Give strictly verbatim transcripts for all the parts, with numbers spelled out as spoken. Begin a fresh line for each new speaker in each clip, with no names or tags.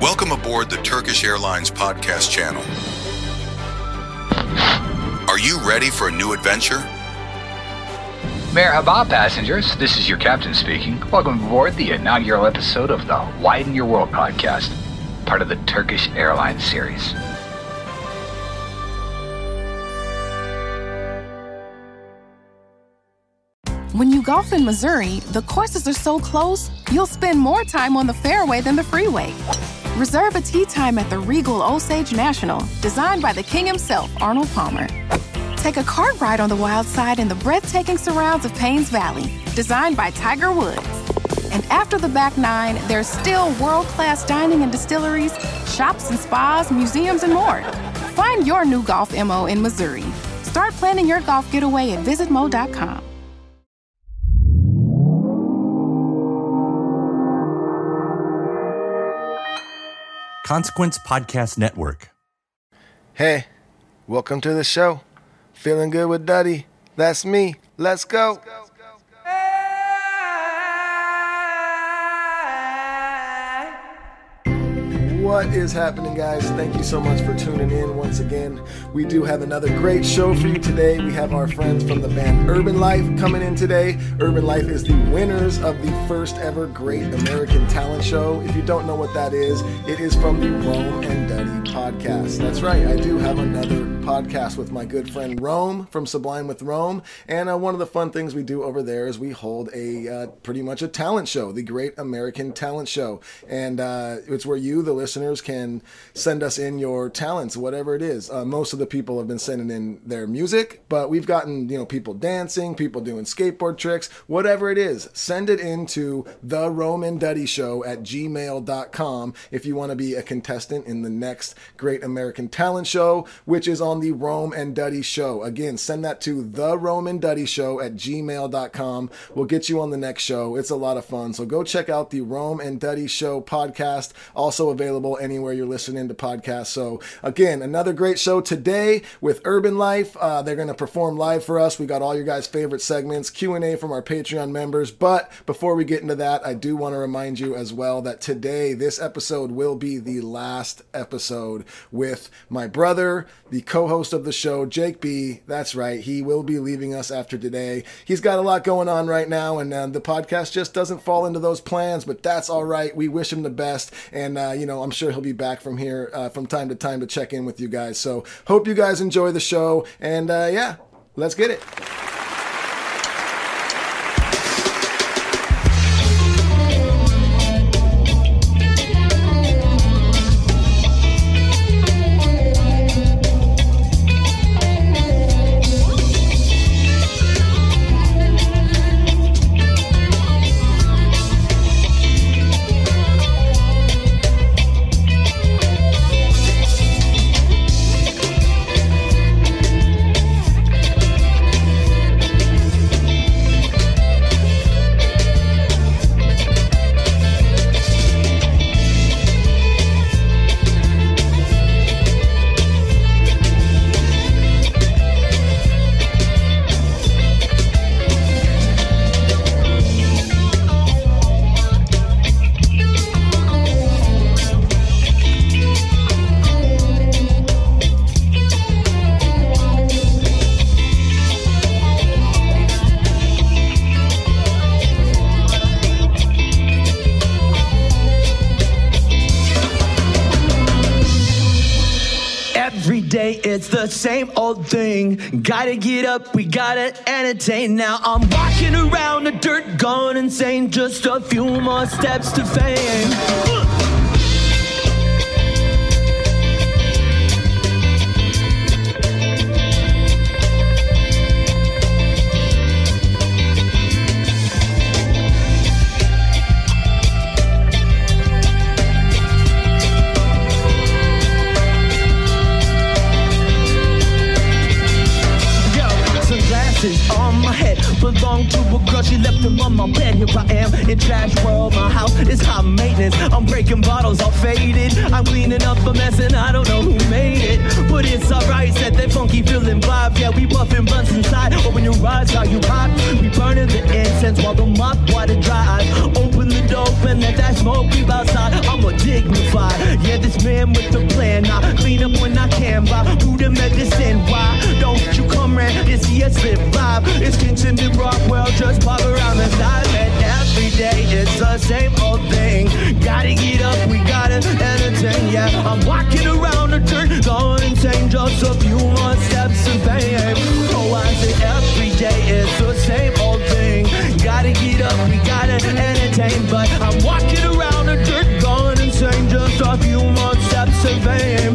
Welcome aboard the Turkish Airlines podcast channel. Are you ready for a new adventure?
Merhaba passengers, this is your captain speaking. Welcome aboard the inaugural episode of the Widen Your World podcast, part of the Turkish Airlines series.
When you golf in Missouri, the courses are so close, you'll spend more time on the fairway than the freeway. Reserve a tee time at the Regal Osage National, designed by the king himself, Arnold Palmer. Take a cart ride on the wild side in the breathtaking surrounds of Paynes Valley, designed by Tiger Woods. And after the back nine, there's still world-class dining and distilleries, shops and spas, museums, and more. Find your new golf M O in Missouri. Start planning your golf getaway at visit mo dot com.
Consequence Podcast Network.
Hey, welcome to the show. Feeling good with Duddy. That's me. Let's go. What is happening, guys? Thank you so much for tuning in once again. We do have another great show for you today. We have our friends from the band Urban Life coming in today. Urban Life is the winners of the first ever Great American Talent Show. If you don't know what that is, it is from the Rome and Duddy podcast. That's right, I do have another podcast with my good friend Rome from Sublime with Rome. And uh, one of the fun things we do over there is we hold a uh, pretty much a talent show, the Great American Talent Show. And uh, it's where you, the listener, can send us in your talents, whatever it is. Uh, most of the people have been sending in their music, but we've gotten, you know, people dancing, people doing skateboard tricks, whatever it is. Send it into the Rome and Duddy Show at gmail dot com if you want to be a contestant in the next Great American Talent Show, which is on the Rome and Duddy Show. Again, send that to the Rome and Duddy Show at gmail dot com. We'll get you on the next show. It's a lot of fun. So go check out the Rome and Duddy Show podcast, also available anywhere you're listening to podcasts. So again, another great show today with Urban Life. Uh, they're going to perform live for us. We got all your guys' favorite segments, Q and A from our Patreon members. But before we get into that, I do want to remind you as well that today, this episode will be the last episode with my brother, the co-host of the show, Jake B. That's right. He will be leaving us after today. He's got a lot going on right now, and uh, the podcast just doesn't fall into those plans, but that's all right. We wish him the best. And, uh, you know, I'm sure he'll be back from here uh, from time to time to check in with you guys. So hope you guys enjoy the show. And uh, yeah, let's get it.
It's the same old thing. Gotta get up, we gotta entertain. Now I'm walking around the dirt, gone insane. Just a few more steps to fame. On my head, belong to a girl, she left him on my bed. Here I am in trash world, my house is high maintenance. I'm breaking bottles, all faded. I'm cleaning up a mess and I don't know who made it. But it's alright, said that funky feeling vibe. Yeah, we buffing blunts inside, open your eyes, how you hot. We burning the incense while the moth water dries. Open the door and let that smoke creep outside. I'm more dignified. Yeah, this man with the plan. I clean up when I can by food and medicine. Why don't you come round and see us live live? It's Kingston and Rockwell, just pop around the side. And every day it's the same old thing. Gotta get up, we gotta entertain. Yeah, I'm walking around the dirt, going insane, just a few more steps of fame. Oh, I say every day it's the same old thing. Gotta get up, we gotta entertain. But I'm walking around the dirt, going insane, just a few more steps of fame.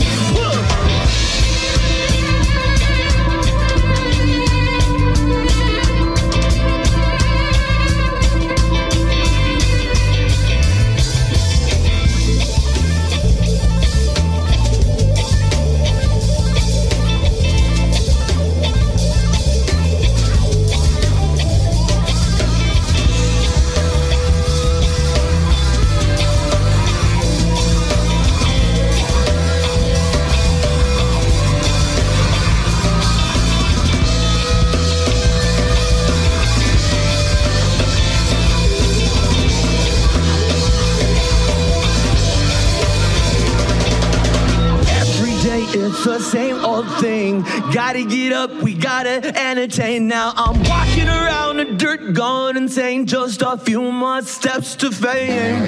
It's the same old thing. Gotta get up, we gotta entertain. Now I'm walking around the dirt, going insane. Just a few more steps to fame.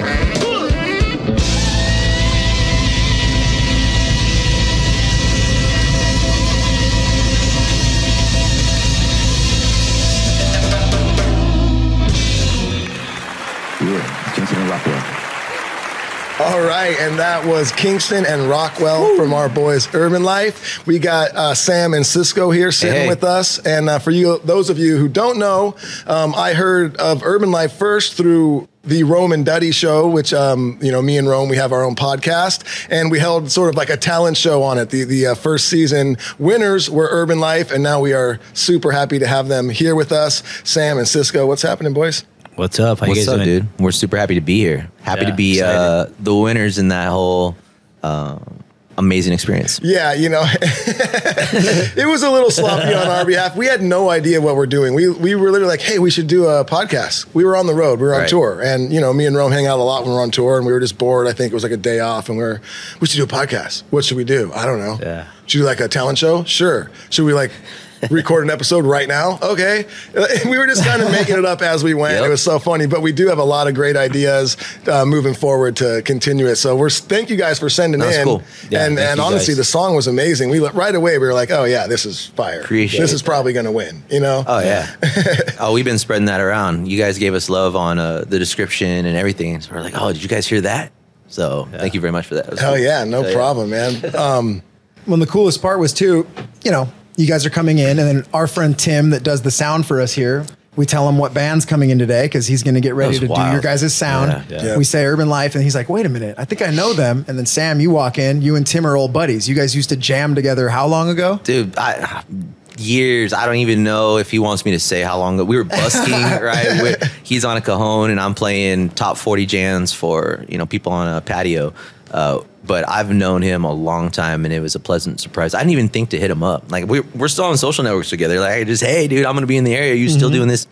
Yeah, Kingston and Rockwell.
All right, and that was Kingston and Rockwell Woo. From our boys Urban Life. We got uh, Sam and Cisco here sitting hey. with us. And uh, for you, those of you who don't know, um, I heard of Urban Life first through the Rome and Duddy show, which, um, you know, me and Rome, we have our own podcast, and we held sort of like a talent show on it. The, the uh, first season winners were Urban Life, and now we are super happy to have them here with us. Sam and Cisco, what's happening, boys?
What's up? How
What's
you guys
up,
doing?
dude? We're super happy to be here. Happy
Yeah,
to be uh, the winners in that whole uh, amazing experience.
Yeah, you know, it was a little sloppy on our behalf. We had no idea what we're doing. We we were literally like, hey, we should do a podcast. We were on the road. We were on
Right.
tour. And, you know, me and Rome hang out a lot when we're on tour, and we were just bored. I think it was like a day off, and we were, we should do a podcast. What should we do? I don't know.
Yeah.
Should we do like a talent show? Sure. Should we like record an episode right now? Okay. We were just kind of making it up as we went.
Yep.
It was so funny, but we do have a lot of great ideas uh, moving forward to continue it. So we're thank you guys for sending
That's
in.
cool.
Yeah,
and
thank
and
you
honestly,
guys.
the song was amazing. We right away we were like, oh yeah, this is fire.
Appreciate
this is
that.
probably going to win. You know?
Oh, yeah. Oh, we've been spreading that around. You guys gave us love on uh, the description and everything. So we're like, oh, did you guys hear that? So
Yeah.
thank you very much for that. It was
Hell
cool.
yeah, no
Hell yeah.
problem, man. Um,
Well, the coolest part was too, you know, you guys are coming in, and then our friend Tim that does the sound for us here, we tell him what band's coming in today because he's going to get ready
was
to do
wild.
your guys' sound.
Yeah, yeah.
Yeah.
We say Urban Life, and he's like, wait a minute, I think I know them. And then Sam, you walk in, you and Tim are old buddies. You guys used to jam together how long ago?
Dude, I, years. I don't even know if he wants me to say how long ago. We were busking, right? We're, he's on a cajon, and I'm playing top forty jams for, you know, people on a patio. Uh, but I've known him a long time, and it was a pleasant surprise. I didn't even think to hit him up. Like, we're, we're still on social networks together. Like, just, hey, dude, I'm going to be in the area. Are you still doing this?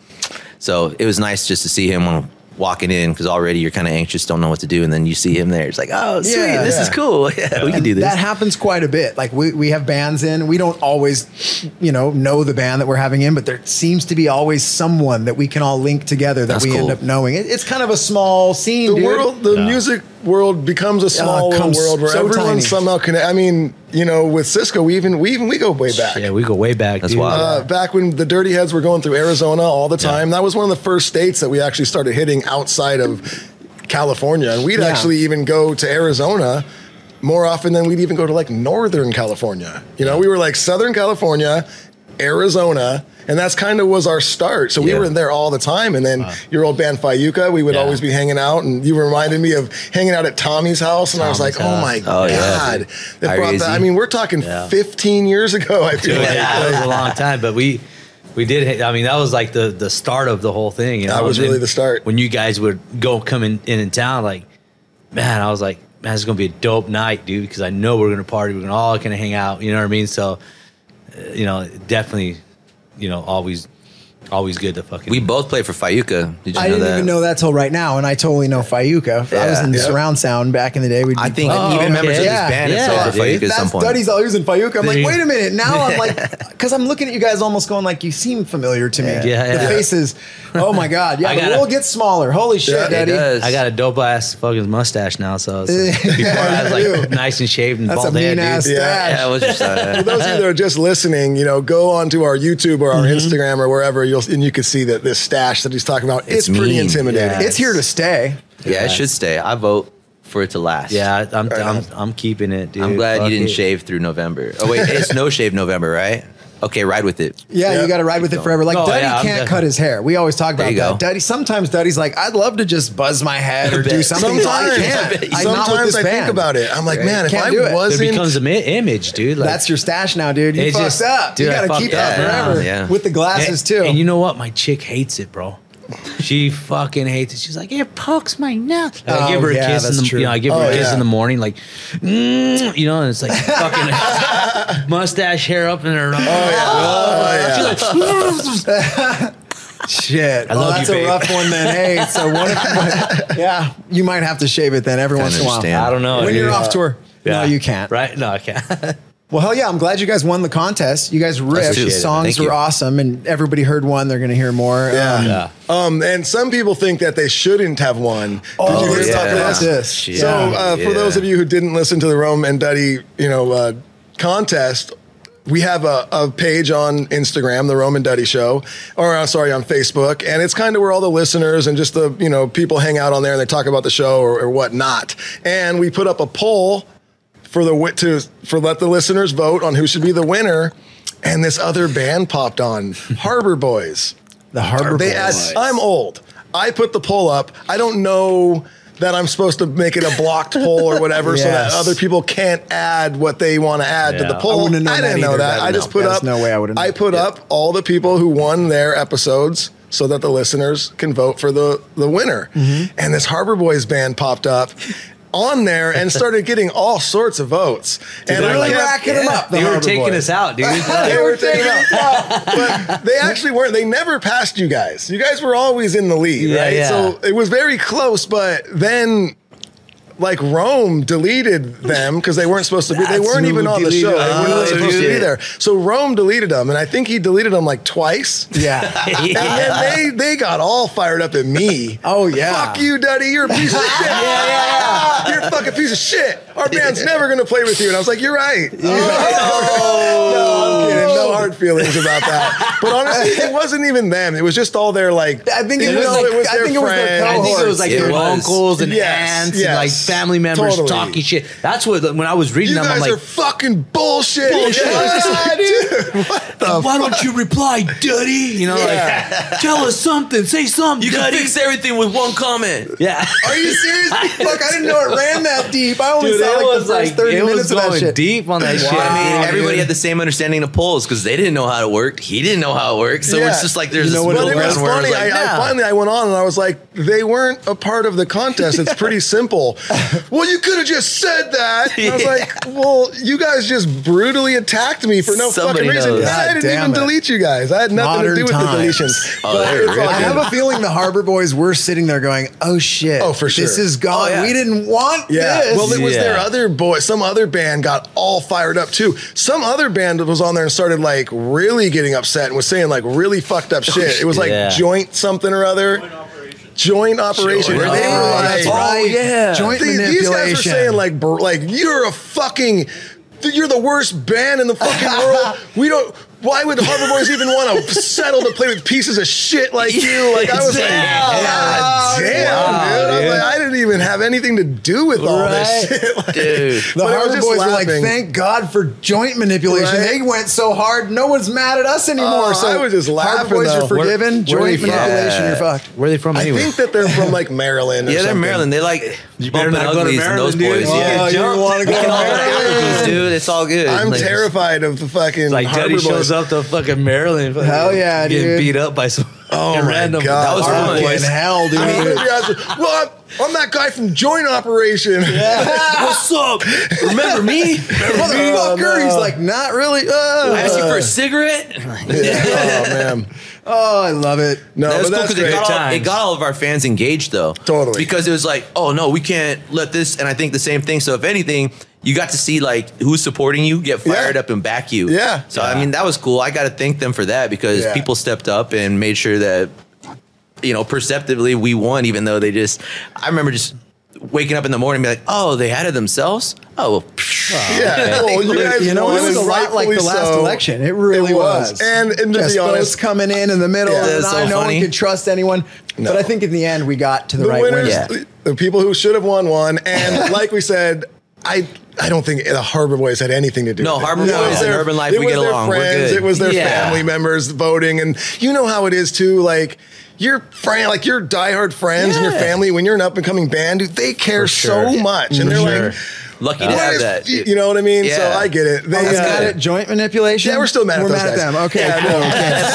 So it was nice just to see him on walking in, because already you're kind of anxious, don't know what to do, and then you see him there. It's like, oh, sweet,
Yeah,
this
yeah.
is cool. Yeah, we can do this.
That happens quite a bit. Like we, we have bands in, we don't always, you know, know the band that we're having in, but there seems to be always someone that we can all link together that
That's
we
cool.
end up knowing. It, it's kind of a small scene,
the
dude.
world, the
Yeah.
music world becomes a small little
comes
world where
so
everyone
tiny.
somehow connect. I mean, you know, with Cisco, we even we even we go way back.
Yeah, we go way back.
That's
dude.
wild.
Uh, back when the Dirty Heads were going through Arizona all the time, that was one of the first states that we actually started hitting outside of California. And we'd
Yeah.
actually even go to Arizona more often than we'd even go to like Northern California. You know, we were like Southern California, Arizona, and that's kind of was our start. So we
Yeah.
were there all the time. And then your old band Fayuca, we would
Yeah.
always be hanging out. And you reminded me of hanging out at Tommy's house. And I was like,
Tommy's
oh my
house.
Oh, yeah,
God.
dude.
That brought that. I mean, we're talking
Yeah.
fifteen years ago, I feel
Dude,
like.
yeah, that was a long time, but we we did. I mean, that was like the the start of the whole thing. You know?
That was
And
really the start.
When you guys would go come in in, in town, like, man, I was like, man, it's gonna be a dope night, dude, because I know we're gonna party, we're gonna all gonna hang out. You know what I mean? So, uh, you know, definitely, you know, always Always good to fucking.
We both played for Fayuca. Did you
I
know
didn't
that?
even know that till right now, and I totally know Fayuca. I was
Yeah.
in
Yeah.
surround sound back in the day. We'd
I
be
think
playing-
even members of this
Yeah.
band
Yeah,
have played for
dude.
Fayuca at some
That's
point.
Duddy's always in Fayuca. I'm like,
Dude.
wait a minute. Now I'm like, because I'm looking at you guys almost going like, you seem familiar to me.
Yeah,
the
yeah.
faces. Oh my God. Yeah,
I
the
gotta-
world gets smaller. Holy shit,
Yeah, it
Daddy.
does.
I got a dope ass fucking mustache now, so it's like, before I was like nice and shaved and
That's a
bald head,
mean ass
dude.
stash.
Yeah, it was just uh,
For those of you that are just listening, you know, go onto our YouTube or our
Mm-hmm.
Instagram or wherever, you'll and you can see that this stash that he's talking about. It's,
It's
pretty
mean.
intimidating.
Yeah.
It's here to stay.
yeah, it should stay. I vote for it to last.
Yeah, I'm
Right
I'm,
on.
I'm keeping it, dude.
I'm glad
Fuck
you didn't
it.
shave through November. Oh wait, it's no shave November, right? Okay, ride with it.
Yeah,
Yeah.
you got to ride with it forever. Like
Oh,
Duddy
yeah, I'm
can't
definitely-
cut his hair. We always talk
There
about
you
that.
go.
Duddy. Sometimes Duddy's like, I'd love to just buzz my head or do something. but I
Sometimes,
can't. I'm not with
sometimes
this
I
band.
think about it. I'm like, man, if
Can't
I
do it.
It
wasn't,
becomes an image, dude. Like,
That's your stash now, dude. You
It
fucked
just-
up.
dude,
you
I
got to
fucked
keep
up.
that forever.
Yeah.
With the glasses
and,
too.
And you know what? My chick hates it, bro. She fucking hates it. She's like, it pokes my nose. I
Oh,
give her a
yeah,
kiss in
that's
the,
true.
you know, I give her
Oh,
a kiss
yeah.
in the morning, like, mm, you know, and it's like fucking mustache hair up in her. Oh, She's like,
Shit.
I
well,
love
that's
you,
a
babe.
rough one then. Hey, so what if, yeah, you might have to shave it then every once in a while.
understand.
I don't know.
When
dude.
you're off tour. No,
Yeah.
you can't.
Right? No, I can't.
Well, hell yeah, I'm glad you guys won the contest. You guys ripped.
Appreciate
The
it.
songs
Thank
were
you.
awesome, and everybody heard one. They're going to hear more.
Yeah.
Um,
Yeah.
Um, and some people think that they shouldn't have won.
Oh,
Did you hear us
yeah.
talk about
about this?
Shit.
So uh, for
Yeah.
those of you who didn't listen to the Rome and Duddy, you know, uh, contest, we have a, a page on Instagram, the Rome and Duddy Show, or uh, sorry, on Facebook, and it's kind of where all the listeners and just the you know people hang out on there and they talk about the show or, or whatnot. And we put up a poll for the wi- to for let the listeners vote on who should be the winner. And this other band popped on, Harbor Boys.
The Harbor
They
Boys.
asked, I'm old. I put the poll up. I don't know that I'm supposed to make it a blocked poll or whatever so that
Yes.
other people can't add what they want to add to
Yeah.
the poll.
I wouldn't have known
didn't
that
know
either.
that.
That-
I just
no.
put
There's
up.
no way I would've
I
known.
put
Yeah.
up all the people who won their episodes so that the listeners can vote for the the winner.
Mm-hmm.
And this Harbor Boys band popped up on there and started getting all sorts of votes. and
they're
I
really
kept-
racking them up. The
They were
Harbor
taking
Boys.
us out, dude.
they were taking it out. But they actually weren't. They never passed you guys. You guys were always in the lead,
Yeah,
right?
yeah.
So it was very close, but then like Rome deleted them because they weren't supposed to be. They
That's
weren't
who
even on the
deleted
show. They
them.
weren't
Oh,
supposed to be
shit.
there. So Rome deleted them, and I think he deleted them like twice.
Yeah.
And then they they got all fired up at me.
Oh, yeah.
Fuck you, Duddy. You're a piece of shit. yeah, yeah, yeah. You're a fucking piece of shit. Our band's never gonna play with you. And I was like, you're right. No, I'm kidding. No hard feelings about that. But honestly, it wasn't even them. It was just all their like.
I think it
you
was
know,
like-
it was
I
their
think it was their
friends.
I think it was like
It
their
was.
uncles and
Yes,
aunts
yes.
and like family members
Totally.
talking shit. That's what when I was reading
You
them, I'm
guys
like,
are fucking bullshit.
Bullshit.
Yeah, I was just like, dude, what the
why don't you reply, Duddy? You know,
Yeah.
like tell us something, say something,
You can
Duddy.
fix everything with one comment.
Yeah.
Are you serious? Fuck, I didn't know it ran that deep. I only
Dude,
saw
it
like
was
the first
like
thirty
it was
minutes of that
going
shit.
deep on that shit.
I mean,
dude.
everybody had the same understanding of polls because they didn't know how it worked. He didn't know how it worked. So
Yeah.
it's just like there's
You know
this
what it
middle
But it was
ground where
funny.
it's like,
I, I
nah.
finally I went on and I was like, they weren't a part of the contest. It's pretty simple. Well, you could have just said that. And I was like, well, you guys just brutally attacked me for no
Somebody
fucking reason.
knows.
And I
God
didn't
damn
even
it.
delete you guys. I had nothing
Modern
to do with
times.
the deletions.
Oh,
But
they're
it's all
really
I
good.
have a feeling the Harbor Boys were sitting there going, "Oh shit!
Oh, for sure.
This is gone.
Oh, yeah.
We didn't want
Yeah.
this."
Well, it was their
Yeah.
other boy. Some other band got all fired up too. Some other band was on there and started like really getting upset and was saying like really fucked up shit. It was like
Yeah.
joint something or other. Joint operation.
Joint
Where they were
Oh,
like,
that's
Oh,
right.
yeah.
Joint
These, these
manipulation.
guys were saying like, br- like you're a fucking, you're the worst band in the fucking world. We don't. Why would Harbor Boys even want to settle to play with pieces of shit like you? Like I was like, God damn,
Wow,
dude. I was
dude.
like, I didn't even have anything to do with all this
Right.
shit. Like,
Dude.
The
but I was
Harbor
just
Boys were like,
laughing.
"Thank God for joint manipulation."
Right.
They went so hard, no one's mad at us anymore.
Oh,
so
I was just laughing,
Harbor Boys,
though.
you're forgiven.
Where- where are
joint
they from?
manipulation,
Yeah.
you're fucked.
Where are they from
I
anyway?
think that they're from like Maryland. Or
Yeah, they're
something.
Maryland. They like
better
bumping
not go to
uglies and those
Maryland, dude.
boys.
You
Yeah,
get
Oh, you
jumped.
want to
we
go
can
to
all go to
Maryland?
Applebee's, dude. It's all good.
I'm
Like,
terrified of the fucking
like
Harbor
Duddy
Boys.
shows up to fucking Maryland. fucking
Hell yeah,
getting
dude.
beat up by some
Oh
fucking
my
random.
God.
That was
Harbor
fun.
Boys, hell, dude.
I mean, you guys are- well, I'm, I'm that guy from Joint Operation.
What's up? Remember me?
Motherfucker,
no.
he's like, not really. Uh.
I asked you for a cigarette.
Oh man.
Oh, I love it.
No,
That was
but
cool
that's
because it
great.
got, all,
times.
it got all of our fans engaged, though.
Totally.
Because it was like, oh no, we can't let this. And I think the same thing. So if anything, you got to see like who's supporting you get fired
Yeah.
up and back you.
Yeah.
So I mean, that was cool. I got to thank them for that because
Yeah.
people stepped up and made sure that, you know, perceptively we won, even though they just. I remember just waking up in the morning and be like, oh, they had it themselves. Oh, well,
Yeah, well, you guys
You know,
won,
it was a
and
lot like the
rightfully
last
so.
election. It really
It was.
was.
And- and to
Just
be
those
honest-
coming in in the middle,
Yeah.
and
That's so
I no
funny.
one could trust anyone.
No.
But I think in the end, we got to the,
The
right
winners,
winner.
Yeah.
the people who should have won, won. And like we said, I I don't think the Harbor Boys had anything to do
No,
with it.
Harbor
It
Boys
was
and
their-
Urban Life,
it
we
was
get
their
along. We're
Friends,
good.
it was their
Yeah.
family members voting. And you know how it is, too. Like, your friend, like your diehard friends and your
Yeah.
family, when you're an up-and-coming band, dude, they care
sure.
so much. And
For
they're
sure.
like,
lucky to
what
have
is-
that.
You know what I mean? So
Yeah.
I get it. They,
Are we
uh,
mad at joint manipulation?
Yeah, we're still mad at
we're
those
mad
guys.
at them. Okay,
Yeah,
cool.
no.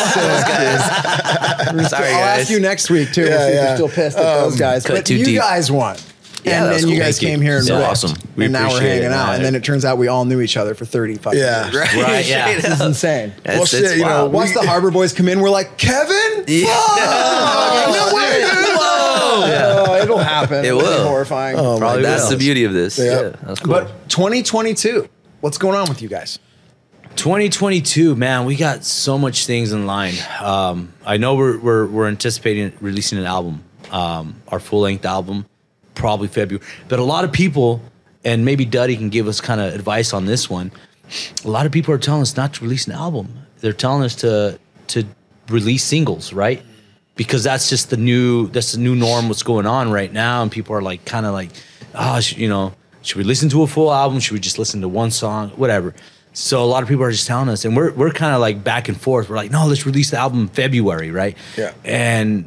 Okay. So,
Sorry,
I'll
guys.
ask you next week too.
Yeah,
we'll see if
yeah.
you're still pissed at
Um,
those guys.
cut
But
too
you
deep.
guys won.
Yeah,
and
that was
then you
cool.
guys
Thank you.
came here and
Yeah,
ripped.
awesome.
We
and now we're
appreciate
hanging
it,
out.
man.
And then it turns out we all knew each other for thirty fucking
Yeah.
years.
Right,
Right, yeah.
This is insane.
That's,
Well,
that's
shit, you know,
wild.
Once the Harbor Boys come in, we're like, Kevin?
Yeah.
No way, dude. Oh, it'll happen.
It
It'll be
will.
horrifying.
Oh,
Probably
my
that's
God.
the beauty of this.
Yeah.
Yeah, that's cool.
But twenty twenty-two, what's going on with you guys?
twenty twenty-two, man, we got so much things in line. Um, I know we're, we're we're anticipating releasing an album, um, our full length album, probably February. But a lot of people, and maybe Duddy can give us kind of advice on this one. A lot of people are telling us not to release an album. They're telling us to to release singles, right? Because that's just the new that's the new norm. What's going on right now, and people are like kind of like, oh, sh- you know, should we listen to a full album? Should we just listen to one song? Whatever. So a lot of people are just telling us, and we're we're kind of like back and forth. We're like, no, let's release the album in February, right?
Yeah.
And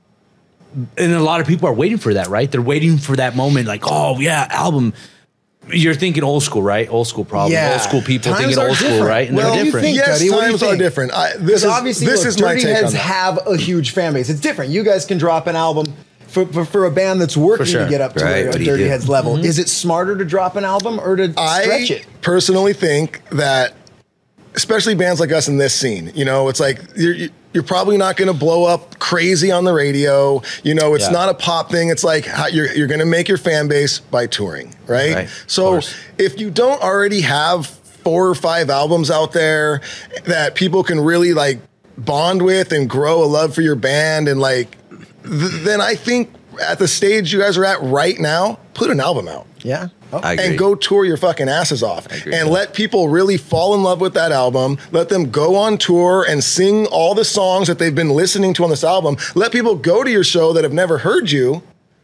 and a lot of people are waiting for that, right? They're waiting for that moment, like, oh yeah, album. You're thinking old school, right? Old school, probably.
Yeah.
Old school people
Times
thinking
are
old school,
different.
right? And
Well,
they're
you
different.
think,
Yes,
Duddy? What do you
times are
think?
different. I, this
Because
is
obviously,
this
look,
is my
Dirty
take
Heads
on that.
have a huge fan base. It's different. You guys can drop an album for, for, for a band that's working
For sure.
to get up to
Right,
a,
what
a
do you
Dirty
do?
Heads level. Is it smarter to drop an album or to stretch
I
it?
personally think that, especially bands like us in this scene, you know, it's like you're you're probably not going to blow up crazy on the radio. You know, it's
Yeah.
not a pop thing. It's like how you're you're going to make your fan base by touring, right?
Right,
So
course.
if you don't already have four or five albums out there that people can really like bond with and grow a love for your band, and like, th- then I think at the stage you guys are at right now, put an album out.
Yeah. Oh.
I agree.
And go tour your fucking asses off
agree
and
with
let people really fall in love with that album. Let them go on tour and sing all the songs that they've been listening to on this album. Let people go to your show that have never heard you.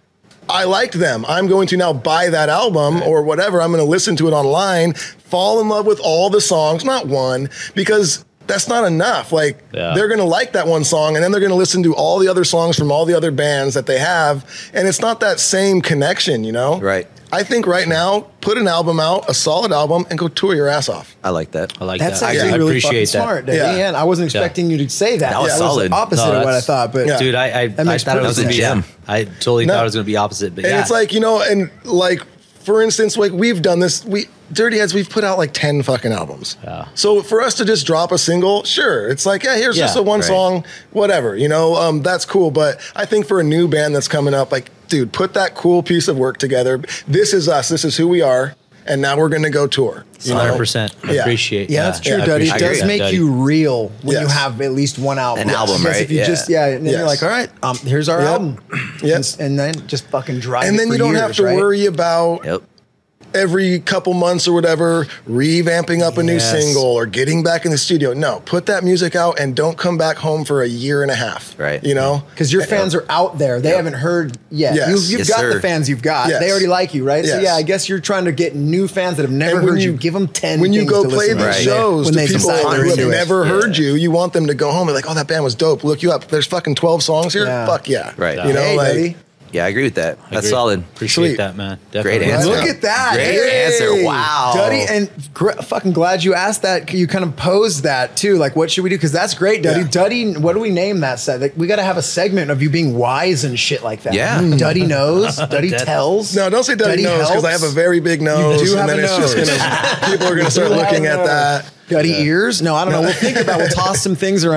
I liked them. I'm going to now buy that album or whatever. I'm going to listen to it online, fall in love with all the songs, not one, because that's not enough. Like,
Yeah.
they're going to like that one song, and then they're going to listen to all the other songs from all the other bands that they have, and it's not that same connection, you know?
Right.
I think right now, put an album out, a solid album, and go tour your ass off.
I like that.
I like
That's
that.
actually
I
really
appreciate
fucking
that.
smart, Dave.
Yeah.
And I wasn't expecting you to say that.
That was
Yeah,
solid.
the opposite
No,
of what I
that's-
thought. But
Yeah.
Dude, I I, I
makes
thought it was
perfect
gonna be
sense.
gem. I totally
No.
thought it was gonna be opposite, but
And
yeah.
it's like, you know, and like, for instance, like we've done this, we Dirty Heads, we've put out like ten fucking albums.
Yeah.
So for us to just drop a single, sure, it's like, yeah, here's
Yeah,
just a one
right.
song, whatever, you know, um, that's cool. But I think for a new band that's coming up, like, dude, put that cool piece of work together. This is us. This is who we are. And now we're going to go tour. You know?
one hundred percent. I
Yeah.
appreciate.
yeah, that's true,
Yeah, I
Duddy. It
appreciate
does
that,
make
Duddy.
you real when you
Yes.
have at least one album.
An album,
Because
right?
If you
Yeah.
just, yeah, and then
Yes.
you're like, all right, um, here's our
Yep.
album.
Yes.
And, and then just fucking drive
And
it
then
for
you don't
years,
have to
right?
worry about
Yep.
every couple months or whatever, revamping up a new
Yes.
single or getting back in the studio. No, put that music out and don't come back home for a year and a half.
Right.
You know?
Because your fans are out there. They haven't heard yet.
Yes.
You've, you've
Yes,
got
sir.
the fans you've got.
Yes.
They already like you, right? So
Yes.
yeah, I guess you're trying to get new fans that have never
And when
heard you,
you-
Give them ten.
When you
things
go
to
play
listen
these
to
Right.
shows
when
to
they
people
decide
who
they're
have
into it.
never
Yeah.
heard you, you want them to go home and like, oh, that band was dope. Look you up. There's fucking twelve songs here.
Yeah.
Fuck yeah.
Right.
You know,
Hey,
like,
buddy.
Yeah, I agree with that. That's
Agreed.
solid.
Appreciate
Sweet.
that, man.
Great
Definitely.
answer.
Look at that.
Great
Hey.
answer. Wow.
Duddy, and gr- fucking glad you asked that. You kind of posed that too. Like, what should we do? Because that's great, Duddy.
Yeah.
Duddy, what do we name that set? Like, we got to have a segment of you being wise and shit like that.
Yeah.
Mm. Duddy knows. Duddy
That-
tells.
no, don't say Duddy, knows because I have a
helps.
very big nose.
do
and
have
then
a
it's just
nose.
gonna, people are going to start
You have
looking
a
at
nose.
that.
Duddy ears? No, I don't know. We'll think about. We'll toss some things around.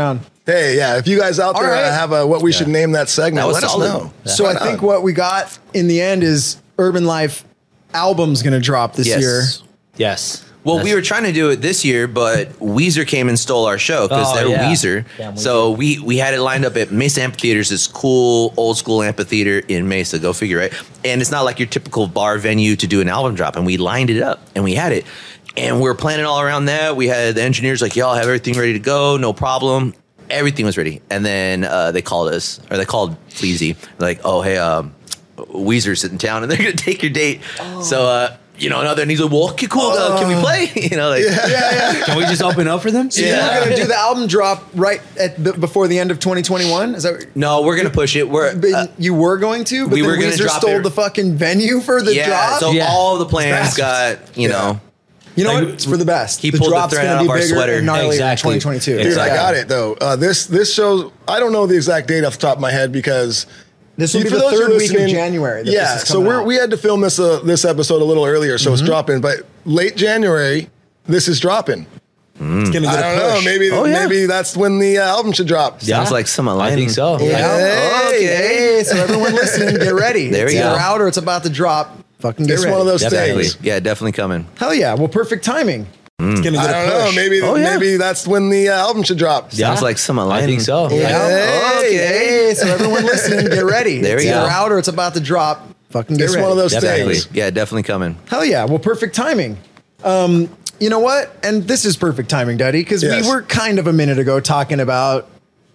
Hey, yeah, if you guys out
All
there
right.
uh, have a what we should name that segment,
That was
let us
solid.
know.
So
Right
I think
on.
what we got in the end is Urban Life album's going to drop this
Yes.
year.
Yes.
Well,
That's-
we were trying to do it this year, but Weezer came and stole our show because
Oh,
they're
yeah.
Weezer.
Damn Weezer.
So we we had it lined up at Mesa Amphitheaters, this cool old school amphitheater in Mesa. Go figure, right? And it's not like your typical bar venue to do an album drop. And we lined it up and we had it. And we are planning all around that. We had the engineers like, y'all have everything ready to go, no problem. Everything was ready. And then uh, they called us, or they called Fleazy. Like, oh, hey, um, Weezer's in town and they're going to take your date. So, uh, you know, another, and he's like, well, okay, cool. Uh, can we play? You know, like,
Yeah, yeah.
Can we just open up for them?
So you're going to do the album drop right at the, before the end of twenty twenty-one? Is that
no, we're going to push it. We're,
But
uh,
you were going to, but
we
then
were gonna
Weezer
drop
stole
it-
the fucking venue for the
yeah,
drop.
so
Yeah.
all the plans
Bastards.
got, you know,
you know
like,
what? It's for the best.
he
the
pulled the
drop's
thread
gonna
out
be
of our
bigger
sweater.
and gnarlier
Exactly.
in twenty twenty-two.
Dude,
Exactly.
I got it though. Uh, this this show, I don't know the exact date off the top of my head because
This will be
for
the
those who are
third week of
listening-
January. That
Yeah,
this is
so
coming
we're,
out. Mm-hmm.
we had to film this uh, this episode a little earlier, so it's dropping. But late January, this is dropping.
It's gonna get
I
a
don't know.
push.
Maybe
Oh, yeah.
maybe that's when the uh, album should drop.
sounds like some
I
aligning.
think so.
Yeah.
Hey,
Hey, so everyone listening, get ready.
There we
it's
go.
either out or it's about to drop. Fucking get
It's
ready.
one of those
Definitely.
things.
Yeah, definitely coming.
Hell yeah. Well, perfect timing. It's gonna get
I
a
don't know.
push.
Maybe
Oh, yeah.
maybe that's when the uh, album should drop.
Sounds like some aligning.
I think so.
Yeah.
Hey,
Hey, so everyone listening, get ready.
There we
it's
go.
either out or it's about to drop. Fucking get
It's
ready.
one of those
Definitely.
things.
Yeah, definitely coming.
Hell yeah. Well, perfect timing. Um, you know what? And this is perfect timing, Duddy, because
Yes.
we were kind of a minute ago talking about,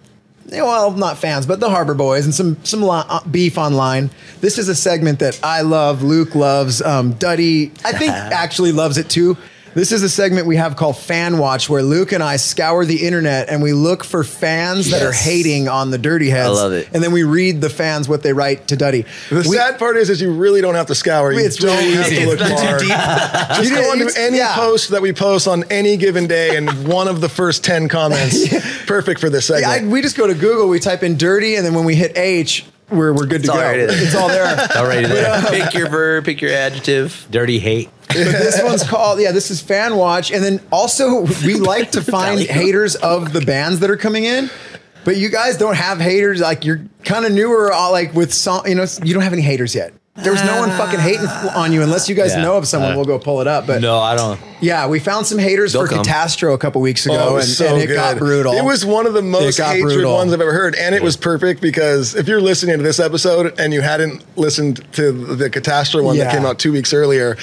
well, not fans, but the Harbor Boys and some some li- uh, beef online. This is a segment that I love, Luke loves, um, Duddy, I think actually loves it too. This is a segment we have called Fan Watch, where Luke and I scour the internet and we look for fans that are
Yes.
hating on the Dirty Heads.
I love it.
And then we read the fans what they write to Duddy.
The
We-
sad part is, is you really don't have to scour. You
It's
don't
really
have
easy.
to look
It's not too
hard.
deep.
Just
You
go
did-
onto any
yeah.
post that we post on any given day, and one of the first ten comments, perfect for this
Yeah, I,
segment.
we just go to Google, we type in dirty, and then when we hit H, we're, we're good
It's
to
all
go.
right there.
It's all there.
Already there.
Pick your verb, pick your adjective.
Dirty hate.
But this one's called, yeah, this is Fan Watch. And then also, we like to find haters of the bands that are coming in. But you guys don't have haters. Like, you're kind of newer, uh, like with song, you know, you don't have any haters yet. There was no one fucking hating on you unless you guys
Yeah.
know of someone.
Uh,
We'll go pull it up. But
No, I don't.
yeah, we found some haters
They'll
for
come.
Catastro a couple weeks ago,
Oh, it
and,
was so
and it
good.
got brutal.
It was one of the most
got
hatred
brutal.
ones I've ever heard, and it was perfect because if you're listening to this episode and you hadn't listened to the Catastrophe one
Yeah.
that came out two weeks earlier,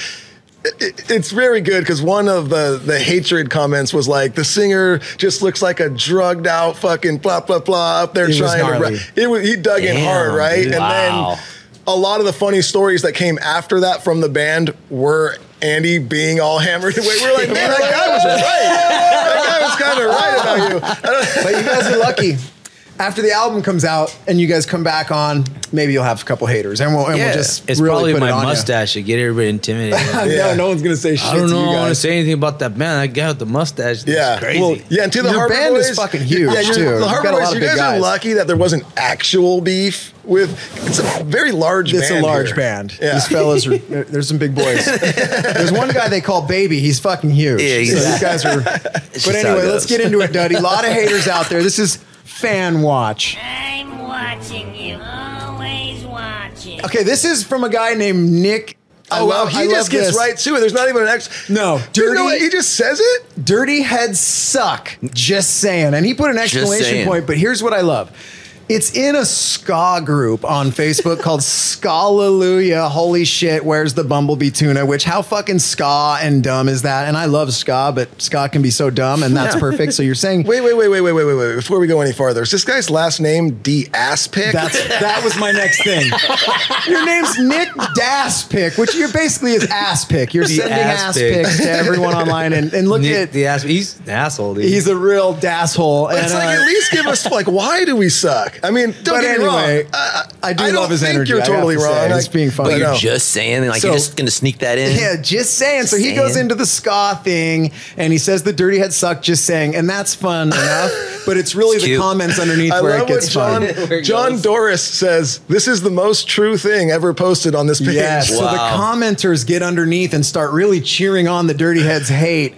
it, it's very good because one of the the hatred comments was like, the singer just looks like a drugged out fucking blah blah blah up there
It was
trying to.
gnarly.
Ra- it was he dug in
Damn,
hard, right?
dude.
And
Wow.
then a lot of the funny stories that came after that from the band were Andy being all hammered away. We're like, man, that guy was right. That guy was kind of right about you. I don't-
But you guys are lucky. After the album comes out and you guys come back on, maybe you'll have a couple haters, and we'll, and
Yeah.
we'll just
It's
really
probably
put
my
it on you.
mustache to get everybody intimidated.
Yeah.
No, no one's gonna say shit.
I don't
to
know.
you
I want to
guys.
say anything about that man. That guy with the mustache. That's
Yeah,
crazy.
Well, yeah, and to the
Your
Harbor
band
Boys,
is fucking huge,
yeah, you're-
too. You've
The Harbor
got a lot
Boys,
of
you
big
guys
guys.
are lucky that there wasn't actual beef with. It's a very large.
It's
band
a large
here.
band.
Yeah.
These fellas are. There's some big boys. There's one guy they call Baby. He's fucking huge.
Yeah,
so these guys are.
just
But
how it
anyway, let's
goes.
get into it, Duddy. A lot of haters out there. This is Fan Watch.
I'm watching you, always watching.
Okay, this is from a guy named Nick. I
Oh wow,
love-
he
I
just
love
gets
this.
right to it. There's not even an X.
No,
You know what?
dirty.
He just says it.
Dirty heads suck. Just saying. And he put an exclamation
saying.
point, but here's what I love. It's in a ska group on Facebook called Scalaluya. Holy shit, where's the Bumblebee tuna? Which, how fucking ska and dumb is that? And I love ska, but ska can be so dumb, and that's perfect. So you're saying,
Wait, wait, wait, wait, wait, wait, wait, wait. Before we go any farther, is this guy's last name D Aspic?
that's, that was my next thing. Your name's Nick Daspick, which you're basically is ass pick. You're
The
sending
ass
ass
pic.
pics to everyone online, and, and look
Nick,
at
the ass. He's an asshole, dude.
he's a real dasshole.
It's
and,
like
uh,
at least give us like why do we suck? I mean, don't
But
get
anyway,
me wrong. I,
I do
I
love
don't
his
think
energy,
You're
I have
totally
to
wrong.
say. It's
I-
being funny.
but
You're
no.
just saying, like,
So-
you're just going to sneak that in?
Yeah, just saying. So he
Saying.
goes into the ska thing and he says the dirty heads suck, just saying, and that's fun enough. But it's really
It's
the
cute.
comments underneath
I
where it
love what
gets
John,
fun.
Where it
John
goes.
Doris says. This is the most true thing ever posted on this page.
Yes. So the
Wow.
commenters get underneath and start really cheering on the dirty heads hate.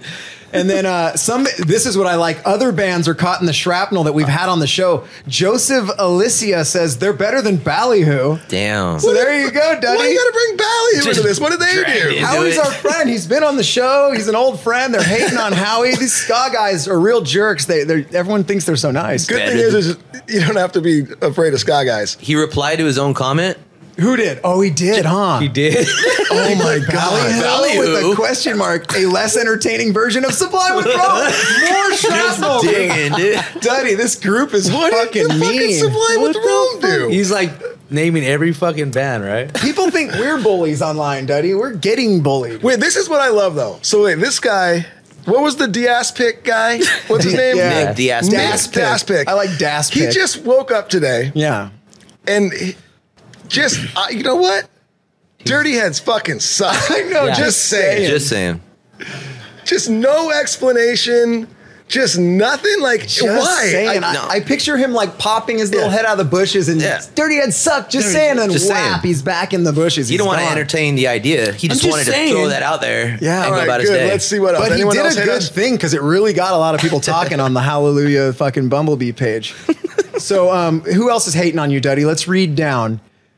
And then uh, some. This is what I like. Other bands are caught in the shrapnel that we've had on the show. Joseph Alicia says they're better than Ballyhoo.
Damn.
So there you go, Duddy.
Why you got to bring Ballyhoo into this? What did they
drag
do?
it.
Howie's our friend. He's been on the show. He's an old friend. They're hating on Howie. These ska guys are real jerks. They, they're everyone thinks they're so nice.
Good thing is, is you don't have to be afraid of ska guys.
He replied to his own comment.
Who did? Oh, he did, huh?
He did.
Oh my God.
Ballyhoo with a question mark. A less entertaining version of Supply with Rome. More shrapnel.
Digging, dude.
Duddy, this group is
What
fucking
did the fucking
mean.
Sublime with Rome do?
He's like naming every fucking band, right?
People think we're bullies online, Duddy. We're getting bullied.
Wait, this is what I love though. So wait, this guy, what was the Diaspic guy? What's his name?
Yeah.
Nick Diaz.
Nick
Daspic.
Daspic.
I like Daspic.
He just woke up today
Yeah.
and he- just, uh, you know what? Dirty Heads fucking suck.
I know,
Yeah.
Just saying.
Just saying.
Just no explanation. Just nothing. Like,
Just
why?
saying.
I-
I,
no.
I picture him like popping his little
Yeah.
head out of the bushes and
Yeah.
Dirty Head suck. Just
Dirty-
saying, and
just
whap,
saying.
he's back in the bushes.
He
He's
don't want to
gone.
entertain the idea. He just,
just
wanted
saying.
to throw that out there
Yeah.
and
All
go
right,
about his
good.
day.
Let's see what else.
But he
Anyone
did
else
a
hate
good
us?
thing because it really got a lot of people talking on the Hallelujah fucking Bumblebee page. So um, who else is hating on you, Duddy? Let's read down.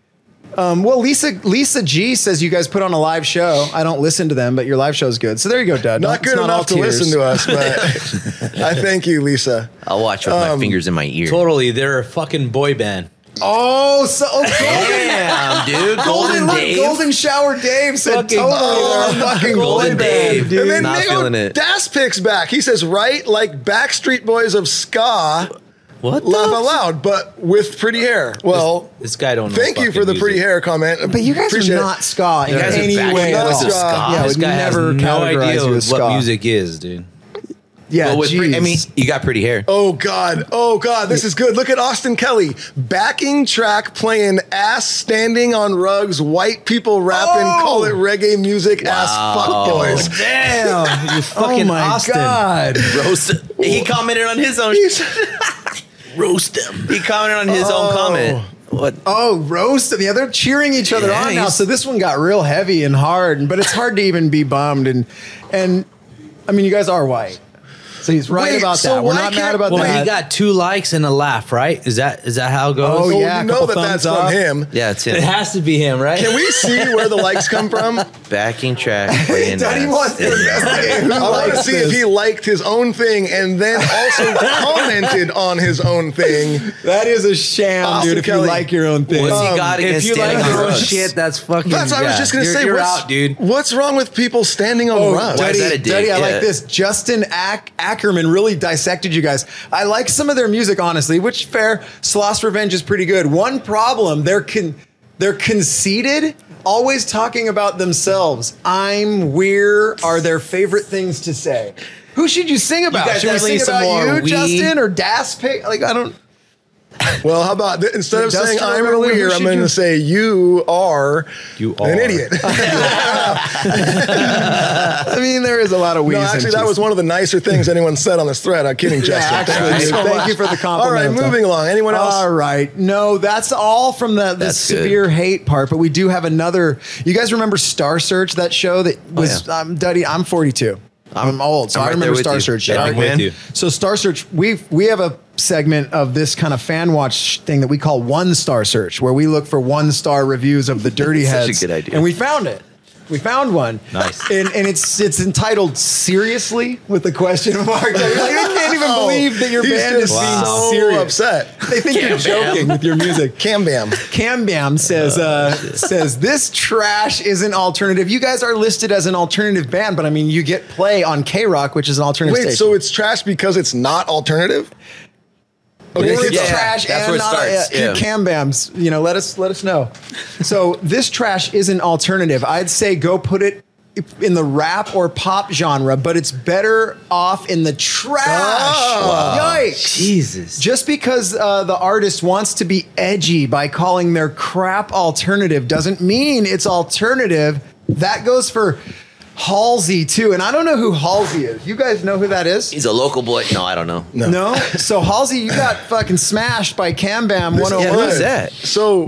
Um, well, Lisa Lisa G says you guys put on a live show. I don't listen to them, but your live show's good. So there you go, Dud.
Not
It's
good
all
enough to
tears.
listen to us, but I thank you, Lisa.
I'll watch with
Um,
my fingers in my ear.
Totally, they're a fucking boy band.
Oh, so oh, Golden,
Damn, dude. Golden,
Golden, look,
Dave.
Golden Shower Dave said
Fucking-
totally
oh,
they're a fucking
Golden
boy
Dave.
band, dude.
And then
Not
Nick
feeling it.
Daspic's back. He says, right, like Backstreet Boys of ska,
What?
laugh
the-
out loud, but with pretty hair. Well,
This guy don't know.
thank you
fucking
for the
music.
pretty hair comment.
But you guys
Appreciate
are
it.
not ska in
You guys are
any
Backstreet
way at
Boys
all.
of ska.
Yeah,
this
I would
guy has
never
no
categorize
idea
you as
what
ska.
music is, dude.
Yeah,
Well, with pre- I mean,
geez.
you got pretty hair.
Oh God! Oh God! This is good. Look at Austin Kelly, backing track playing ass standing on rugs, white people rapping,
Oh!
call it reggae music, ass fuck boys.
Damn, you fucking
oh my
Austin.
god!
Roast. He commented on his own. Roast him. He commented on his own comment. What?
Oh, roast them. Yeah, they're cheering each other
Yeah,
on now.
he's-
So this one got real heavy and hard, but it's hard to even be bummed. And and I mean, you guys are white, so he's right
Wait,
about
so
that. We're
why
not mad
can't-
about
Well,
that.
he got two likes and a laugh, right? Is that is that how it goes?
Oh,
So
yeah,
you know
couple
that
thumbs
that's
up.
from him.
Yeah, it's
It
him.
has to be him, right?
Can we see where the likes come from?
Backing track. Playing
Daddy
ass.
wants to investigate who
I want to
likes
see if
this.
he liked his own thing and then also commented on his own thing.
That is a sham,
Austin
dude. If
Kelly.
you like your own thing.
What's he
Um,
got
If
against
you like
standing on
your own
rugs?
shit, that's fucking.
That's what I was
yeah,
just gonna
you're,
say.
You're
what's,
out, dude.
What's wrong with people standing on rugs?
Why is
Duddy,
that a dig?
Duddy, I
Yeah.
like this. Justin Ack- Ackerman really dissected you guys. I like some of their music, honestly, which fair. Sloss Revenge is pretty good. One problem, they're con- they're conceited, always talking about themselves. I'm, we're are their favorite things to say. Who should you sing about?
guys
Should we
definitely
sing
some
about
more
you,
we-
Justin, or Das Pig? Like, I don't.
Well, how about th- instead of
Dustin
saying I'm
over
a
there, who
weird, I'm
should
going
you-
to say you are
You
an
are.
idiot.
I mean, there is a lot of weeds.
No, actually,
into
that was one of the nicer things anyone said on this thread. I'm kidding,
Yeah,
Justin.
actually,
Thank you
dude,
so
thank
much.
you for the compliment.
All right, moving along. Anyone else?
All right. No, that's all from the, the
That's good.
severe hate part, but we do have another. You guys remember Star Search, that show that was,
yeah.
um, Duddy, I'm forty-two. I'm, old, so
I'm
I
right there
remember
with
Star
you.
Search.
Yeah,
All
I'm
right,
with
man?
you.
So Star Search, we we have a segment of this kind of fan watch thing that we call One Star Search, where we look for one star reviews of the Dirty
Such a
Heads.
good idea.
And we found it. We found one.
Nice.
And, and it's it's entitled Seriously with a question mark. I can't even believe that your
He's
band is
just
being
so
serious.
upset.
They think you're joking with your music.
Cam Bam.
Cam Bam says uh, says this trash isn't alternative. You guys are listed as an alternative band, but I mean you get play on K Rock, which is an alternative
Wait,
station.
so it's trash because it's not alternative?
Or
Okay,
it's
yeah,
trash
that's
and
where it
not
starts,
uh,
yeah.
Cam Bams. You know, let us let us know. So this trash isn't alternative. I'd say go put it in the rap or pop genre, but it's better off in the trash.
Oh.
Yikes.
Jesus.
Just because uh, the artist wants to be edgy by calling their crap alternative doesn't mean it's alternative. That goes for Halsey too. And I don't know who Halsey is. You guys know who that is?
He's a local boy. No, I don't know.
No.
No? So Halsey, you got fucking smashed by Cam Bam one oh one.
Yeah, who's that?
So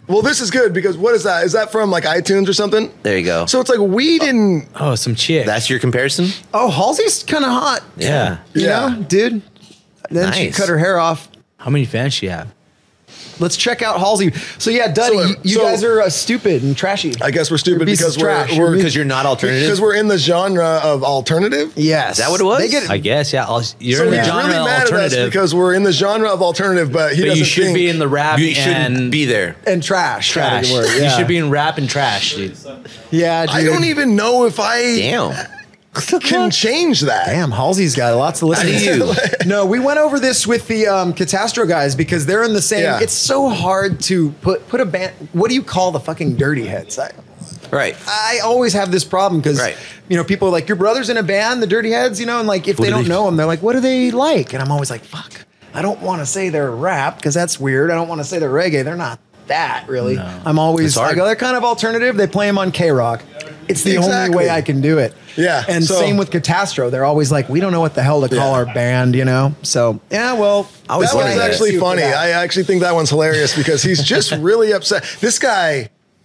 Well, this is good because what is that? Is that from like iTunes or something?
There you go.
So it's like we didn't.
Oh, some chick.
That's your comparison?
Oh, Halsey's kind of hot.
yeah.
You
Yeah.
know, dude. Then she
Nice.
cut her hair off.
How many fans she have?
Let's check out Halsey. So yeah, Duddy,
So, uh,
you, you
so-
guys are uh, stupid and trashy.
I guess we're stupid
Your piece
because
is
we're
trash.
we're
Because you're not alternative?
because we're in the genre of alternative.
Yes.
Is that what it was?
They get
I guess, yeah. I'll, you're
So
in the
he's
genre
really
of
mad at us
alternative,
because we're in the genre of alternative, but he
but
doesn't
you should
think
be in the rap
You shouldn't
and
be there.
and trash.
trash.
category,
You
yeah.
should be in rap and trash, dude.
Yeah, dude.
I don't even know if I
Damn.
can change that.
Damn, Halsey's got lots to listen
How do
to.
you?
No, we went over this with the um, Catastro guys because they're in the same.
Yeah.
It's so hard to put put a band. What do you call the fucking Dirty Heads? I,
Right.
I always have this problem because
Right.
you know people are like your brother's in a band, the Dirty Heads, you know, and like if
What
they
do
don't
they-
know them, they're like, what do they like? And I'm always like, fuck, I don't want to say they're rap because that's weird. I don't want to say they're reggae. They're not that really. I'm always
It's hard.
I go, they're kind of alternative. They play them on K Rock. It's the
Exactly.
only way I can do it.
Yeah,
And
so-
same with Catastro. They're always like, we don't know what the hell to call
Yeah.
our band, you know? So, yeah, well,
I always
That one's
wondered that.
actually
Thank you for
funny.
that.
I actually think that one's hilarious because he's just really upset. This guy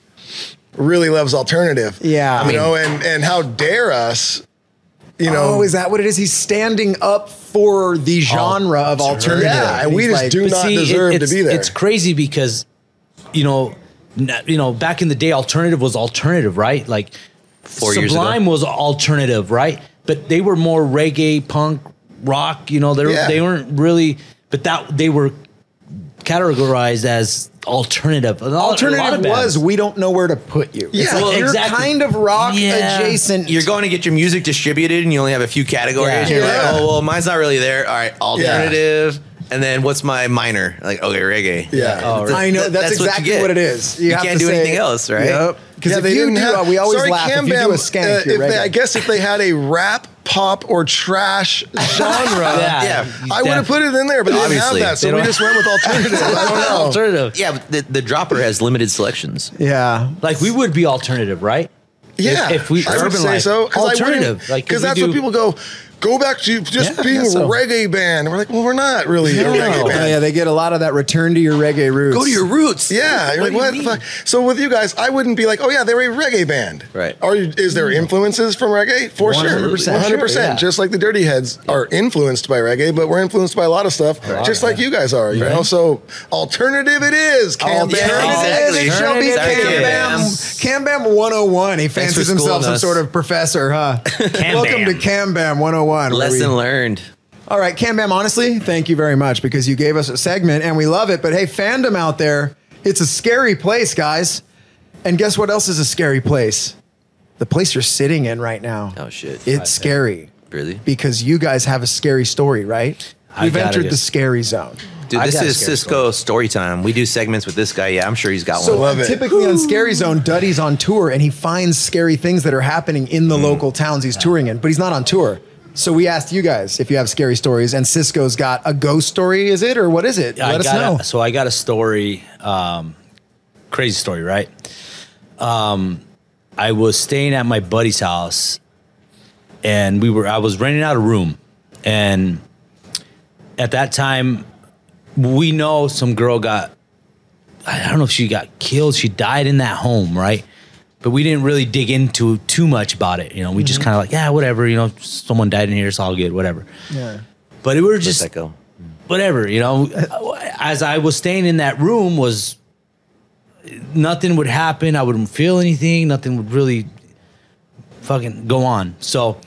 really loves alternative.
Yeah.
You
I mean-
know, and and how dare us, you know.
oh, is that what it is? He's standing up for the genre of alternative.
Yeah, and we
He's
just
like,
do
But
not
see, it-
deserve to
it's-
be there.
It's crazy because, you know, n- you know, back in the day, alternative was alternative, right? Like
Four years
Sublime
ago.
was alternative, right? But they were more reggae, punk, rock. You know, they were,
Yeah.
they weren't really. But that they were categorized as alternative. A lot- a lot of
Alternative
bands.
was we don't know where to put you.
Yeah,
It's like
well,
you're
exactly.
kind of rock
Yeah.
adjacent.
You're going to get your music distributed and you only have a few categories.
Yeah.
You're
Yeah.
like, oh, well, mine's not really there. All right, alternative. And then what's my minor? Like, okay, reggae.
Yeah.
Oh, right.
I know
That-
that's,
what you
exactly
get.
what, it is.
You,
have
can't
to
do
say-
anything else, right?
Yep. Because
Yeah,
if
they
you
didn't
do,
have-
we always
sorry,
laugh.
Cam
if you do
Bam,
a skank,
uh,
you're
if they,
reggae.
I guess if they had a rap, pop, or trash genre,
Yeah.
Yeah.
I would have put it in there, but they didn't have
Obviously.
that, so
They
we
don't-
just went with alternative. I don't know.
Alternative.
Yeah, but the, the dropper has limited selections.
yeah.
Like we would be alternative, right?
Yeah,
If- if we-
I would
urban
say
life.
so. 'cause I wouldn't-
Alternative, like, if
because
we
that's
do-
what people go. Go back to just
Yeah, I
being
guess
a
so.
reggae band. We're like, well, we're not really a
Oh,
reggae band.
yeah, they get a lot of that return to your reggae roots.
Go to your roots.
Yeah, you're like,
do you
what the
mean?
fuck? So with you guys, I wouldn't be like, oh yeah, they're a reggae band.
Right.
Are you, is there influences from reggae? For sure.
one hundred percent.
one hundred percent.
Sure, yeah.
Just like the Dirty Heads are influenced by reggae, but we're influenced by a lot of stuff, just like you guys are, you know? So alternative it is, Cam Bam.
Alternative.
It shall be
Sorry,
Cam
Cam
Bam.
Bam.
Cam Bam one oh one. He
Thanks
fancies
for
himself
schooling
some
us.
sort of professor, huh? Welcome
Bam.
to Cam Bam one oh one. where we-
Lesson learned.
All right, Cam Bam, honestly, thank you very much because you gave us a segment and we love it. But hey, fandom out there, it's a scary place, guys. And guess what else is a scary place? The place you're sitting in right now.
Oh, shit.
It's scary
Really?
because you guys have a scary story, right?
I
We've
gotta
entered
get-
the scary zone.
Dude,
I
this
got a
is
scary
Cisco story time. We do segments with this guy. Yeah, I'm sure he's got
So
one.
Love it.
typically on Scary Zone, Duddy's on tour and he finds scary things that are happening in
Mm.
the local towns he's touring in, but he's not on tour. So we asked you guys if you have scary stories, and Cisco's got a ghost story, is it, or what is it?
I
Let us
got
know.
A, so I got a story, um, crazy story, right? Um, I was staying at my buddy's house, and we were. I was renting out a room, and at that time, we know some girl got. I don't know if she got killed. She died in that home, right? But we didn't really dig into too much about it. You know, we just kind of like, yeah, whatever. You know, someone died in here. It's all good, whatever.
Yeah.
But it were
Let
just
that go.
whatever, you know. As I was staying in that room, was nothing would happen. I wouldn't feel anything. Nothing would really fucking go on. So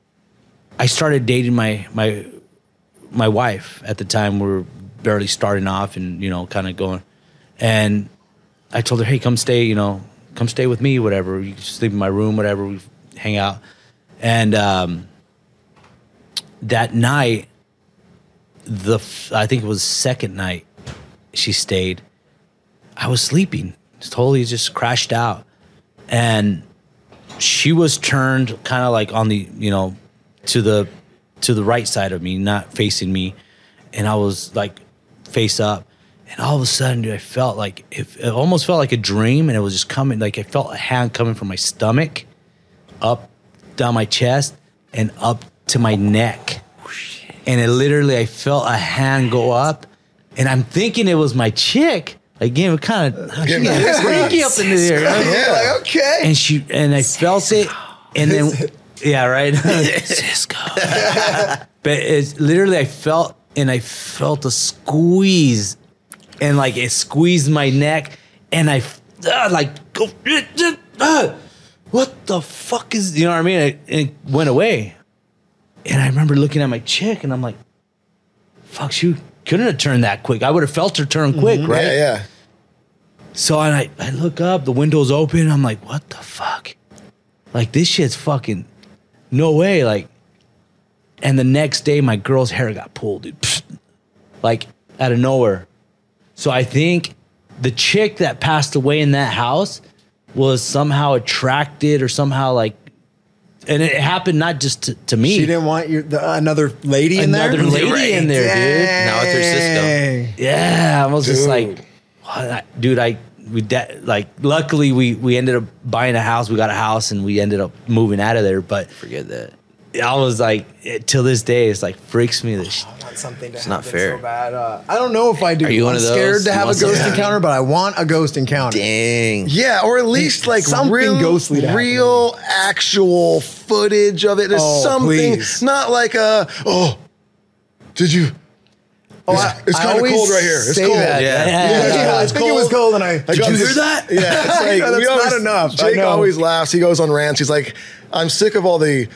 I started dating my my my wife at the time. We were barely starting off, and you know, kind of going. And I told her, "Hey, come stay. You know, come stay with me. Whatever. You can sleep in my room. Whatever. We hang out." And um, that night. The f- I think it was second night she stayed. I was sleeping, totally just crashed out, and she was turned kind of like on the you know to the to the right side of me, not facing me, and I was like face up, and all of a sudden, dude, I felt like it, it almost felt like a dream, and it was just coming like I felt a hand coming from my stomach, up down my chest, and up to my neck. And it literally, I felt a hand go up, and I'm thinking it was my chick, Like getting kind of
Getting
getting freaky up in there.
Yeah, like, okay.
And she and I felt it, and then yeah, right, Cisco. But it's literally I felt and I felt a squeeze, and like it squeezed my neck, and I uh, like go. Uh, what the fuck is, you know what I mean? It, it went away. And I remember looking at my chick and I'm like, fuck, she couldn't have turned that quick. I would have felt her turn quick,
Mm-hmm.
right?
Yeah, yeah.
So I, I look up, the window's open. I'm like, what the fuck? Like, this shit's fucking, no way. Like, and the next day, my girl's hair got pulled, dude. Pfft. Like, out of nowhere. So I think the chick that passed away in that house was somehow attracted or somehow like, and it happened not just to, to me.
She didn't want your the, another lady in there.
Another lady in there, dude.
Now it's her Cisco.
Yeah, I was just
Dude.
like, what? I- dude, I we de- like luckily we we ended up buying a house. We got a house and we ended up moving out of there. But
Forget that.
I was like, it, till this day, it's like freaks me. This.
I want something to
It's
happen
not fair.
so bad. Uh, I don't know if I do.
Are you
I'm
one of those?
scared to
You
have a
want
ghost
something?
encounter, but I want a ghost encounter.
Dang.
Yeah, or at least like
Something
real,
ghostly to happen.
real actual footage of it. There's
Oh,
something,
please.
not like a, oh, did you?
Oh,
it's
I-
it's
I
kind of
always
cold right here. It's
say
cold.
that.
Yeah.
Yeah.
Yeah, I
it's
think it was cold, and I.
I
Did
got
you
this-
hear that?
Yeah, it's like,
That's
we
not
always,
enough. I
Jake
know.
always laughs. He goes on rants. He's like, I'm sick of all the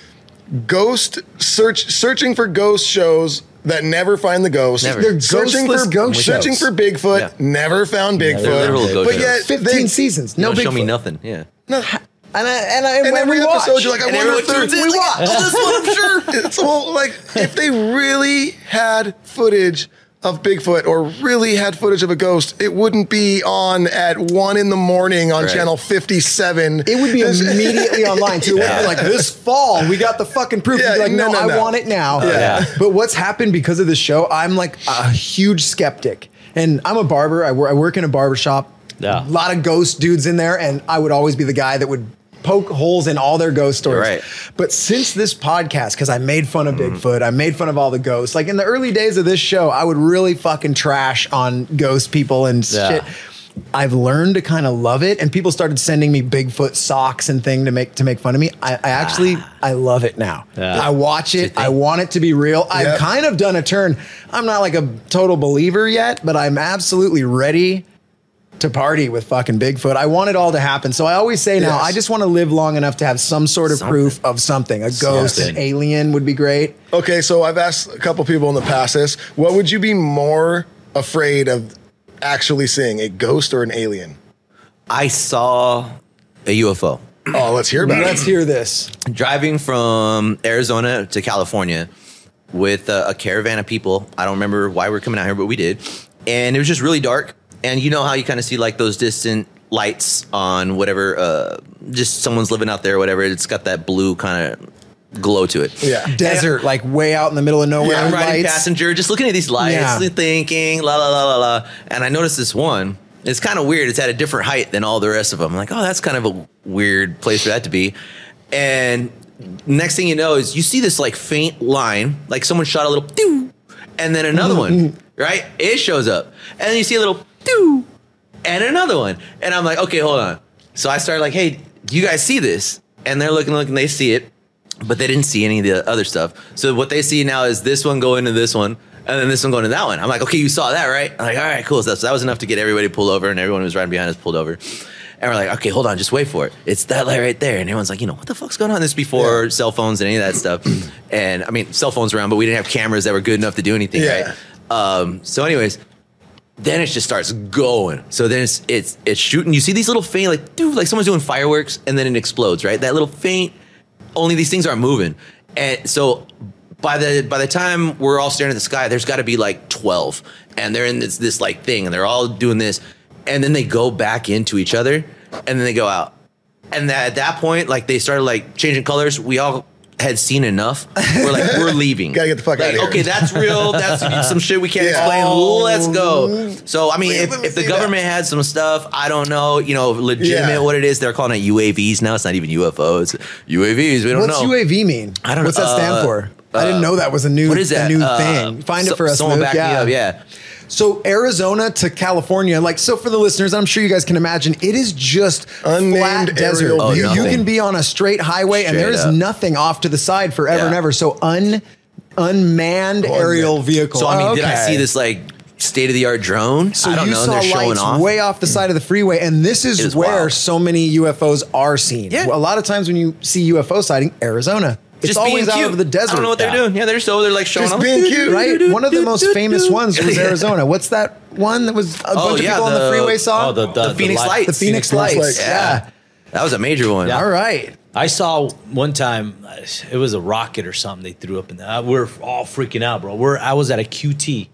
ghost search, searching for ghost shows that never find the ghost.
Never.
They're
searching
ghostless
for
ghost
searching
shows.
for Bigfoot.
Yeah.
Never found
they're
Bigfoot.
literal ghost
but
shows.
yet
Fifteen
they,
seasons.
You
No
don't
big
show me nothing. Yeah.
No,
And I, and, I, and,
and
when
every
we
episode
watch,
you're like, I
And
wonder if
everyone
they're,
tunes in,
we
like,
watch. Oh, this one, I'm sure. It's well, like if they really had footage of Bigfoot or really had footage of a ghost, it wouldn't be on at one in the morning on
Right.
channel fifty-seven.
it would be
It's-
immediately online too. It would be like this fall, we got the fucking proof.
Yeah,
You'd be like,
no,
no,
no,
I
no.
want it now.
Yeah.
But what's happened because of the show? I'm like a huge skeptic, and I'm a barber. I, wor- I work in a barber shop.
Yeah.
A lot of ghost dudes in there, and I would always be the guy that would poke holes in all their ghost stories.
Right.
But since this podcast, because I made fun of Bigfoot, I made fun of all the ghosts. Like in the early days of this show, I would really fucking trash on ghost people and
Yeah.
shit. I've learned to kind of love it, and people started sending me Bigfoot socks and thing to make to make fun of me. I, I actually I love it now.
Yeah.
I watch it. I want it to be real. I've
Yep.
kind of done a turn. I'm not like a total believer yet, but I'm absolutely ready to party with fucking Bigfoot. I want it all to happen. So I always say now,
Yes.
I just want to live long enough to have some sort of
Something.
proof of something. A ghost,
Something.
an alien would be great.
Okay, so I've asked a couple people in the past this. What would you be more afraid of actually seeing, a ghost or an alien?
I saw a U F O
Oh, let's hear about
Let's
it.
hear this.
driving from Arizona to California with a, a caravan of people. I don't remember why we we're coming out here, but we did. And it was just really dark. And you know how you kind of see like those distant lights on whatever, uh, just someone's living out there or whatever. It's got that blue kind of glow to it.
Yeah.
Desert, like way out in the middle of nowhere.
Yeah, I'm riding
lights.
passenger, just looking at these lights,
Yeah.
thinking, la la la la la. And I noticed this one. It's kind of weird. It's at a different height than all the rest of them. I'm like, oh, that's kind of a weird place for that to be. And next thing you know is you see this like faint line, like someone shot a little doo, and then another one, right? It shows up, and then you see a little doo, and another one, and I'm like, okay, hold on. So I started like, hey, do you guys see this? And they're looking, looking, they see it, but they didn't see any of the other stuff. So what they see now is this one going to this one, and then this one going to that one. I'm like, okay, you saw that, right? I'm like, all right, cool. So that was enough to get everybody pulled over, and everyone who was riding behind us pulled over. And we're like, okay, hold on, just wait for it. It's that light right there. And everyone's like, you know, what the fuck's going on? This is before
Yeah.
cell phones and any of that stuff. And I mean, cell phones around, but we didn't have cameras that were good enough to do anything,
Yeah.
right? Um, so anyways, then it just starts going. So then it's it's it's shooting. You see these little faint, like, dude, like someone's doing fireworks, and then it explodes, right? That little faint, only these things aren't moving. And so by the by the time we're all staring at the sky, there's got to be like twelve, and they're in this this like thing, and they're all doing this, and then they go back into each other, and then they go out. And that, at that point, like they started like changing colors. We all had seen enough. We're like, we're leaving.
Gotta get the fuck
like,
outta here.
Okay, that's real. That's some shit we can't
Yeah.
explain.
Oh.
Let's go. So I mean,
Wait,
if,
let me
if the
see
government had some stuff, I don't know, you know, legitimate
Yeah.
what it is. They're calling it U A Vs now. It's not even U F Os. U A Vs. We don't
What's
know.
U A V mean?
I don't
What's
know.
that stand
Uh,
for? I didn't know that was a new,
What is
a
that?
new
Uh,
thing. Find
so-
it for us,
Someone
Luke.
back
yeah.
me up. Yeah.
So Arizona to California, like, so for the listeners, I'm sure you guys can imagine, it is just
Unnamed
flat desert.
aerial
Oh,
you, you
nothing.
can be on a straight highway and
Straight
there is
up.
nothing off to the side forever
Yeah.
and ever. So un unmanned
Oh,
aerial
unmanned.
vehicle.
So I mean,
Oh,
did I
okay.
see this like state of the art drone?
So
I don't
you
know.
saw
They're showing
lights
off.
way off the side of the freeway, and this is,
It is
where
wild.
so many U F Os are seen.
Yeah.
Well, a lot of times when you see U F O sighting, Arizona, it's
Just
always
being
out
cute.
of the desert.
I don't know what they're doing. Yeah, they're so they're like showing
Just
off.
being cute.
Right? One of the most famous ones was Arizona. What's that one that was a
Oh,
bunch
yeah,
of people on the
the-
freeway saw?
Oh, the, the,
The Phoenix
light-
Lights.
The Phoenix,
Phoenix
Lights.
Lights.
Yeah.
That was a major one.
All right.
I saw one time, it was a rocket or something they threw up in there. We're all freaking out, bro. We're I was at a Q T,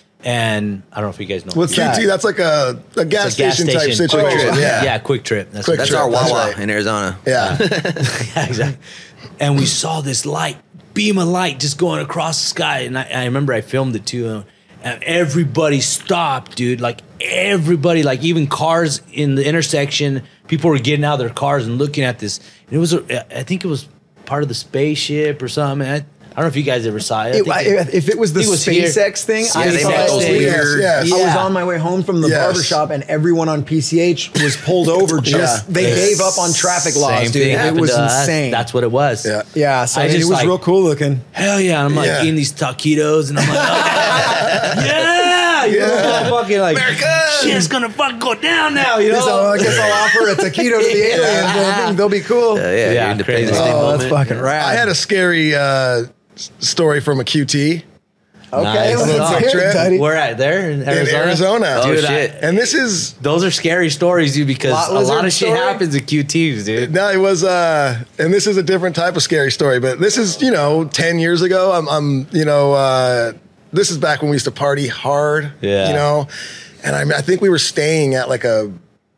and I don't know if you guys know.
What's
Q T,
that?
that's like a, a gas,
It's a gas
station, type
station.
situation.
Quick Trip.
Yeah.
yeah, Quick Trip. That's
Quick
what
That's
Trip,
our
that's
Wawa
right.
in Arizona.
Yeah.
yeah, exactly. And we saw this light, beam of light just going across the sky. And I, I remember I filmed it too. And everybody stopped, dude. Like everybody, like even cars in the intersection, people were getting out of their cars and looking at this. And it was, a, I think it was part of the spaceship or something. I, I don't know if you guys ever saw it. I
It-
think
I- if it was the
I think it was
SpaceX
here.
thing,
Yeah,
I
they
saw
make
it.
those
Yes,
weird-
yes.
I was
Yeah.
on my way home from the
Yes.
barbershop and everyone on P C H was pulled over. Just
Yeah.
they
Yeah.
gave up on traffic laws,
Same
dude.
thing
It
happened
was
to us.
insane.
That's what it was.
Yeah.
yeah. So
I
I mean, it
just,
was
like-
real cool looking.
Hell yeah. And I'm like
Yeah.
eating these taquitos and I'm like, oh, yeah, you know, fucking like, shit's gonna fucking go down now, you know?
So I guess I'll offer a taquito to the aliens. I think they'll be cool.
Uh, yeah,
Yeah,
your Independence
crazy.
Day
Oh, that's
moment.
fucking rad.
I had a scary uh, s- story from a Q T
okay,
Nice.
let's
Little
hear it,
trip.
Duddy.
We're at there in
in
Arizona.
Arizona.
Oh,
Dude,
shit.
I-
And this is
those are scary stories, dude, because
Lot
a lot
lizard
of shit
story?
happens at Q Ts, dude.
no, it was uh and this is a different type of scary story, but this is, you know, ten years ago. I'm I'm you know, uh this is back when we used to party hard.
Yeah.
You know. And I I think we were staying at like a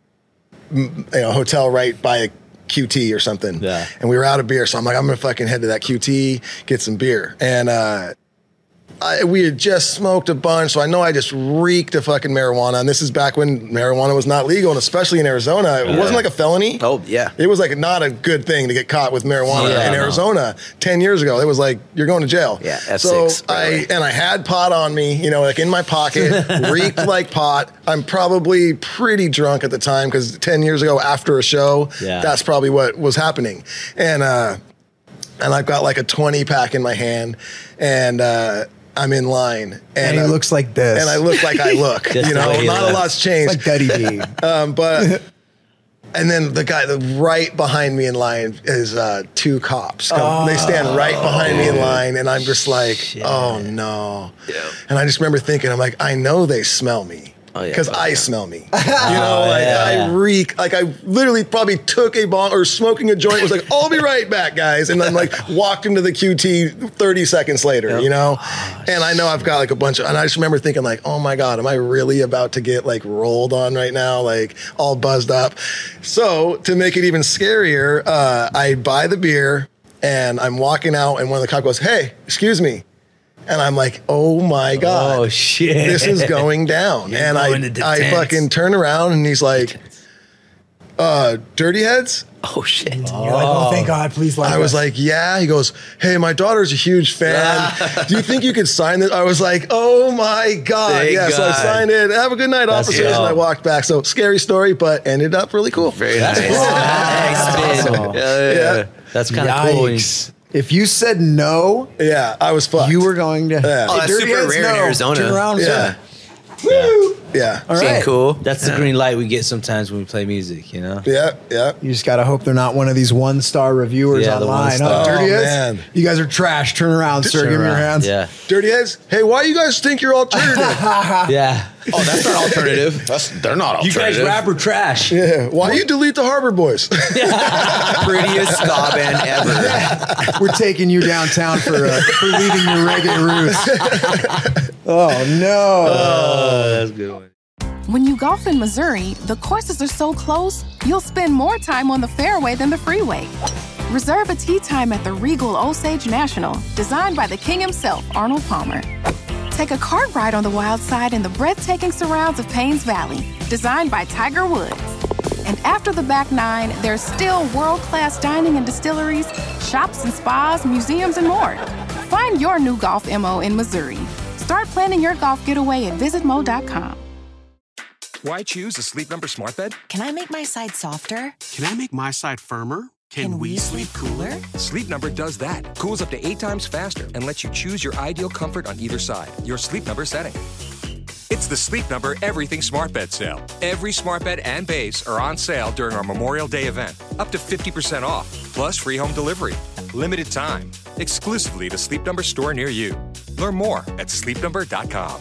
you know, hotel right by a Q T or something.
Yeah.
And we were out of beer. So I'm like, I'm gonna fucking head to that Q T, get some beer. And uh I, we had just smoked a bunch, so I know I just reeked of fucking marijuana. And this is back when marijuana was not legal, and especially in Arizona, it wasn't like a felony.
Oh, yeah.
It was like not a good thing to get caught with marijuana
Yeah,
in
no.
Arizona ten years ago. It was like, you're going to jail.
Yeah, F
So
six, by the
I,
way.
and I had pot on me, you know, like in my pocket, reeked like pot. I'm probably pretty drunk at the time because ten years ago after a show,
Yeah.
that's probably what was happening. And, uh, and I've got like a twenty pack in my hand and, uh, I'm in line. And,
And he
uh,
looks like this.
and I look like I look,
Just
you
the
know,
way he
not a
looks.
lot's changed.
like Duddy B.
Um, but and then the guy the right behind me in line is uh, two cops. Come, they stand right behind me in line, and I'm just like, oh no.
Yeah.
And I just remember thinking, I'm like, I know they smell me.
Oh, yeah,
Because
fuck
I
yeah.
smell me, you know, like
yeah,
I
yeah.
reek. Like I literally probably took a bong or smoking a joint. Was like, I'll be right back, guys, and then like walked into the Q T thirty seconds later, you know. And I know I've got like a bunch of, and I just remember thinking like, oh my god, am I really about to get like rolled on right now, like all buzzed up? So to make it even scarier, uh, I buy the beer and I'm walking out, and one of the cops goes, "Hey, excuse me." And I'm like, oh my God.
Oh, shit.
This is going down.
You're
and
going
I,
to
I
detention.
fucking turn around and he's like, uh, Dirty Heads?
Oh shit.
You're like, oh, thank God, please like
I was
us.
like, yeah. He goes, hey, my daughter's a huge fan. Do you think you could sign this? I was like, oh my God.
Thank
yeah, so I
God.
signed it. Have a good night,
That's
officers.
dope.
And I walked back. So scary story, but ended up really cool.
Very nice.
That's
Nice spin.
awesome.
Yeah, yeah, yeah.
Yeah.
That's kind of cool.
Yikes. If you said no,
Yeah, I was fucked.
you were going to.
Yeah.
Oh, that's
Dirty
super
Heads,
rare in
no.
Arizona.
Turn around,
Yeah.
sir.
Yeah.
All
Seem
right.
cool.
That's the green light we get sometimes when we play music, you know?
Yeah, yeah.
You just got to hope they're not one of these one star reviewers
Yeah, the
online.
one-star.
Oh, Dirty
Oh,
Heads?
man.
You guys are trash. Turn around, sir.
Turn
Give me your
around.
hands.
Yeah.
Dirty Heads, hey, why you guys think you're alternative?
Yeah.
Oh, that's not alternative. That's they're not
You
alternative.
guys rap or trash?
yeah. Why you delete the Harbor Boys?
Prettiest ska band ever.
We're taking you downtown for uh, for leaving your reggae roots. Oh, no.
Oh, that's a good one.
When you golf in Missouri, the courses are so close, you'll spend more time on the fairway than the freeway. Reserve a tee time at the Regal Osage National, designed by the king himself, Arnold Palmer. Take a cart ride on the wild side in the breathtaking surrounds of Paynes Valley, designed by Tiger Woods. And after the back nine, there's still world-class dining and distilleries, shops and spas, museums, and more. Find your new golf M O in Missouri. Start planning your golf getaway at visit mo dot com.
Why choose a Sleep Number smart bed?
Can I make my side softer?
Can I make my side firmer? Can,
Can we, we sleep cooler?
Sleep Number does that. Cools up to eight times faster and lets you choose your ideal comfort on either side. Your Sleep Number setting. It's the Sleep Number Everything Smart Bed sale. Every smart bed and base are on sale during our Memorial Day event. Up to fifty percent off, plus free home delivery. Limited time. Exclusively to Sleep Number store near you. Learn more at sleep number dot com.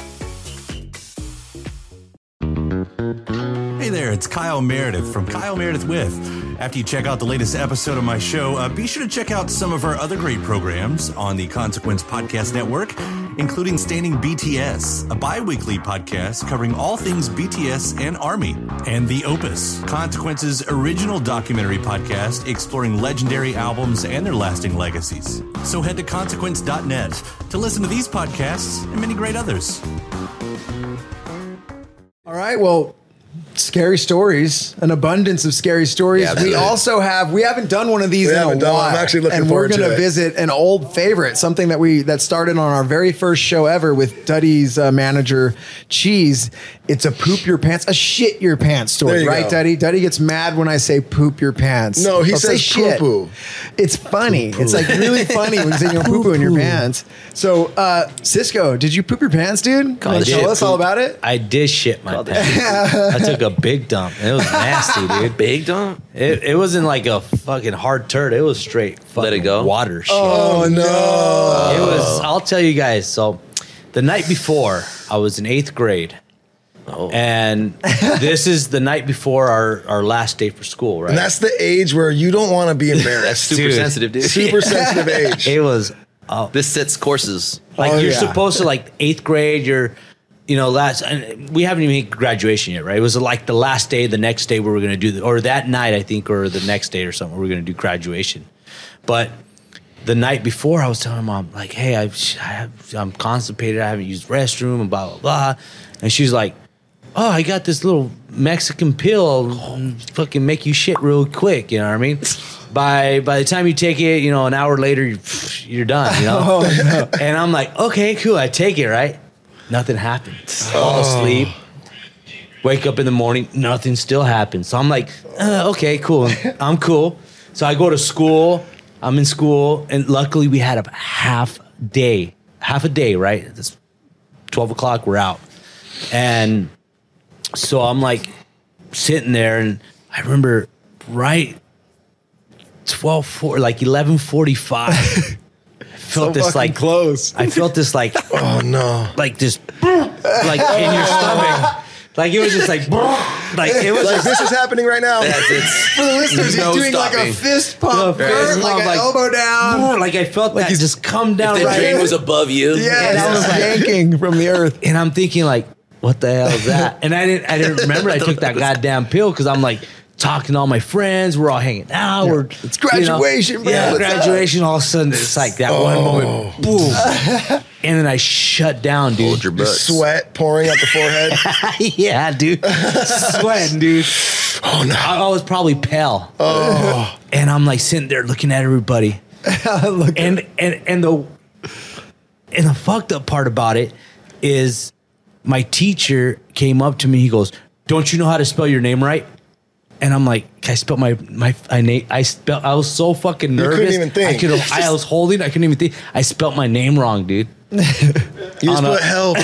Hey there, it's Kyle Meredith from Kyle Meredith With. After you check out the latest episode of my show, uh, be sure to check out some of our other great programs on the Consequence Podcast Network, including Standing B T S, a bi-weekly podcast covering all things B T S and Army, and The Opus, Consequence's original documentary podcast exploring legendary albums and their lasting legacies. So head to consequence dot net to listen to these podcasts and many great others.
All right, well, scary stories, an abundance of scary stories.
Yeah,
we also have, we haven't done one of these
We
in a
haven't done one.
while.
I'm actually looking
and we're
forward to
gonna
it.
visit an old favorite, something that we, that started on our very first show ever with Duddy's uh, manager, Cheese. It's a poop your pants, a shit your pants
There
story,
you
right,
go.
Duddy? Duddy gets mad when I say poop your pants.
No, he
I'll say
says
shit.
poo-poo.
It's funny. It's like really funny when you say you know, poo-poo in your pants. So, uh, Cisco, did you poop your pants, dude? You
Called
want to
it
tell us all
poop.
about it?
I did shit my pants. I took a big dump. And it was nasty, dude.
Big dump?
It, it wasn't like a fucking hard turd. It was straight fucking
Let it go?
water shit.
Oh, no.
It was, I'll tell you guys. So the night before, I was in eighth grade.
Oh.
And this is the night before our, our last day for school, right?
And that's the age where you don't want to be embarrassed.
That's super
Dude.
sensitive, dude.
Super sensitive age.
It was uh,
This sets courses.
like
Oh,
you're
yeah.
supposed to like eighth grade. You're, you know, last. And we haven't even hit graduation yet, right? It was like the last day, the next day we were going to do the, or that night I think, or the next day or something, we were going to do graduation. But the night before, I was telling my mom like, "Hey, I've, I have, I'm constipated. I haven't used restroom and blah blah blah," and she's like, "Oh, I got this little Mexican pill, it'll fucking make you shit real quick." You know what I mean? By by the time you take it, you know, an hour later, you're, you're done. You know?
Oh, no.
And I'm like, okay, cool. I take it, right? Nothing happens. Fall asleep. Wake up in the morning, nothing still happens. So I'm like, uh, okay, cool. I'm cool. So I go to school. I'm in school, and luckily we had a half day, half a day, right? It's twelve o'clock. We're out, and so I'm like sitting there, and I remember right twelve four, like eleven forty five. I felt
So
this
fucking
like
close.
I felt this like
Oh, no.
like this like in your stomach. Like it was just like like it was
Like,
just
this is happening right now.
That's it's
For the listeners,
no
he's doing like
stopping.
a fist pump,
Yeah,
first,
fist
like
pump,
an
like-
elbow down.
like I felt
Like
that
he's-
just come down
the
right.
drain was above you.
Yeah,
And I
that
was
was
like-
yanking from the earth.
And I'm thinking like, what the hell is that? And I didn't I didn't remember I took that goddamn pill because I'm like talking to all my friends. We're all hanging out. We're
It's graduation,
you know,
bro.
Yeah,
What's
graduation. All of a sudden, it's like that one moment, boom, and then I shut down, dude.
Hold your butt.
Sweat pouring out the forehead.
Yeah, dude, sweating, dude. Oh no, I, I was probably pale. Oh, and I'm like sitting there looking at everybody,
Look,
and and and the and the fucked up part about it is my teacher came up to me. He goes, "Don't you know how to spell your name right?" And I'm like, I spelled my my I name. I spelled. I was so fucking nervous.
couldn't even think.
I could. I was holding. I couldn't even think. I spelled my name wrong, dude.
You just
On a-
put help.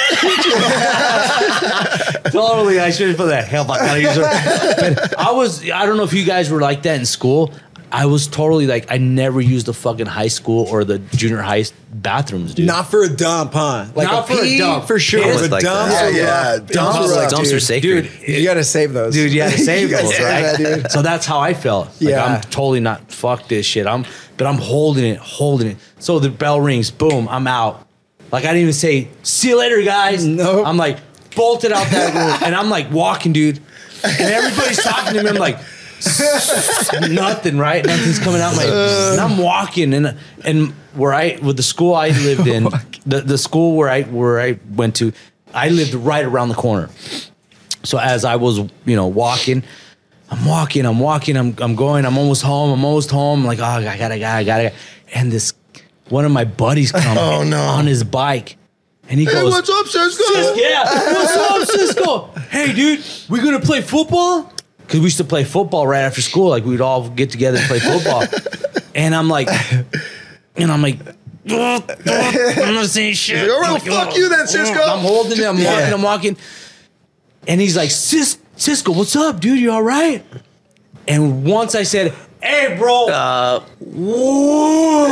Totally, I should have put that help. I gotta use it. But I was. I don't know if you guys were like that in school. I was totally like, I never used the fucking high school or the junior high bathrooms, dude.
not for a dump, huh? Like
Not
a
for a
pee,
dump.
for sure.
It's
But
like
dumps
that.
are
Yeah, yeah.
rough. Dumps
Dumps
are
are-
rough,
dumps are
dude.
sacred.
Dude,
You gotta save those,
Dude, you gotta save
You gotta
those,
save
right?
that, dude.
So that's how I felt. Like,
Yeah.
I'm totally not, fuck this shit. I'm, but I'm holding it, holding it. So the bell rings, boom, I'm out. Like I didn't even say, see you later, guys.
Nope.
I'm like bolted out that room, and I'm like walking, dude. And everybody's talking to me. I'm like, nothing, right? Nothing's coming out my. And I'm walking, and and where I with the school I lived in, the, the school where I where I went to, I lived right around the corner. So as I was, you know, walking, I'm walking, I'm walking, I'm I'm going, I'm almost home, I'm almost home. I'm like, oh, I gotta, I gotta, I gotta. And this one of my buddies comes
Oh, no.
on his bike, And he
Hey,
goes,
what's up, Cisco?
Cis- yeah, what's up, Cisco? Hey, dude, we gonna play football? Because we used to play football right after school. Like, we'd all get together and play football. And I'm like, and I'm like, I'm not saying shit.
He's like, all right,
I'm
well,
like,
fuck you then, Cisco.
I'm holding it, I'm
Yeah.
walking, I'm walking. And he's like, Cis- Cisco, what's up, dude? You all right? And once I said, hey, bro.
Uh,
Whoa.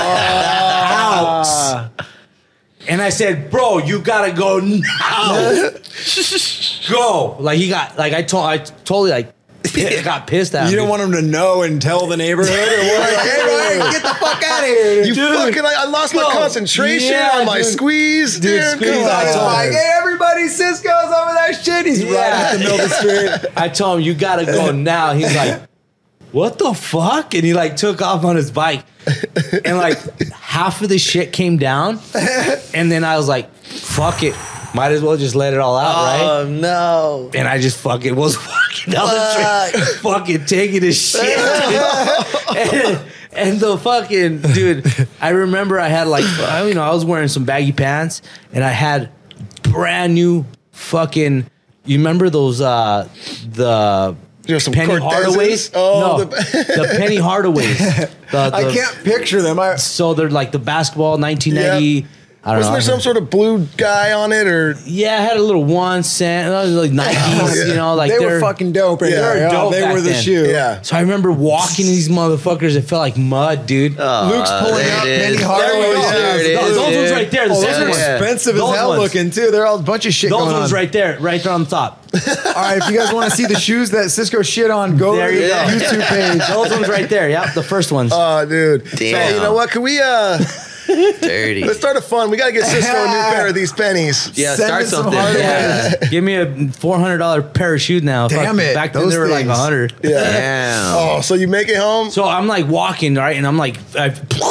Ouch. And I said, bro, you gotta go now. Go. Like he got, like I told, I totally like I got pissed at him.
You don't want him to know and tell the neighborhood, or what? Like, hey, Ryan, get the fuck out of here,
You
Dude.
fucking, I, I lost my
Go.
concentration
Yeah,
on my
dude.
squeeze.
Dude,
Dude,
squeeze,
come
I
on.
told
Like, hey, everybody, Cisco's over that shit. He's
Yeah.
right in the middle of the street.
I told him, you gotta go now. He's like, what the fuck? And he like took off on his bike. And like half of the shit came down. And then I was like, fuck it. Might as well just let it all out, right?
Oh no!
And I just fucking was walking down the street, fucking taking his shit. and, and the fucking dude, I remember I had like, I you know, I was wearing some baggy pants, and I had brand new fucking. You remember those uh the
You know, some
Penny
Cortezes?
Hardaways?
Oh,
no,
the-
the, Penny Hardaways. The,
I
the-
can't picture them. I,
So they're like the basketball nineteen ninety. I don't
Wasn't
know.
there some sort of blue guy on it, or
Yeah, I had a little one cent, uh, like Nikes, you know, like
they
they're
were fucking dope. And
Yeah.
they
they
were
were dope
They
back
were the
then.
shoe.
yeah.
So I remember walking these motherfuckers. It felt like mud, dude.
Luke's pulling
there
out
it
Penny
is.
Hardaway.
There you go. There it
those
is,
those ones
dude.
right there. The
Oh, those
second
are
one.
Yeah.
expensive
Those
as hell
ones.
looking too. They're all a bunch of shit
Those
going
ones
on.
right there, right there on the top.
All right, if you guys want to see the shoes that Cisco shit on, go
There
to
you
the
go.
YouTube page.
Those ones right there. Yeah, the first ones.
Oh, dude.
Damn.
So, you know what? Can we, uh,
Dirty.
let's start a fun. We got to get Cisco a new pair of these pennies.
Yeah,
Send
start
us some
something.
hard
Yeah.
Give me a four hundred dollar pair of shoes now.
Damn
Fuck,
it,
Back then
those
they were like
things.
a hundred.
Yeah.
Damn.
Oh, so you make it home?
So I'm like walking, right? And I'm like, I,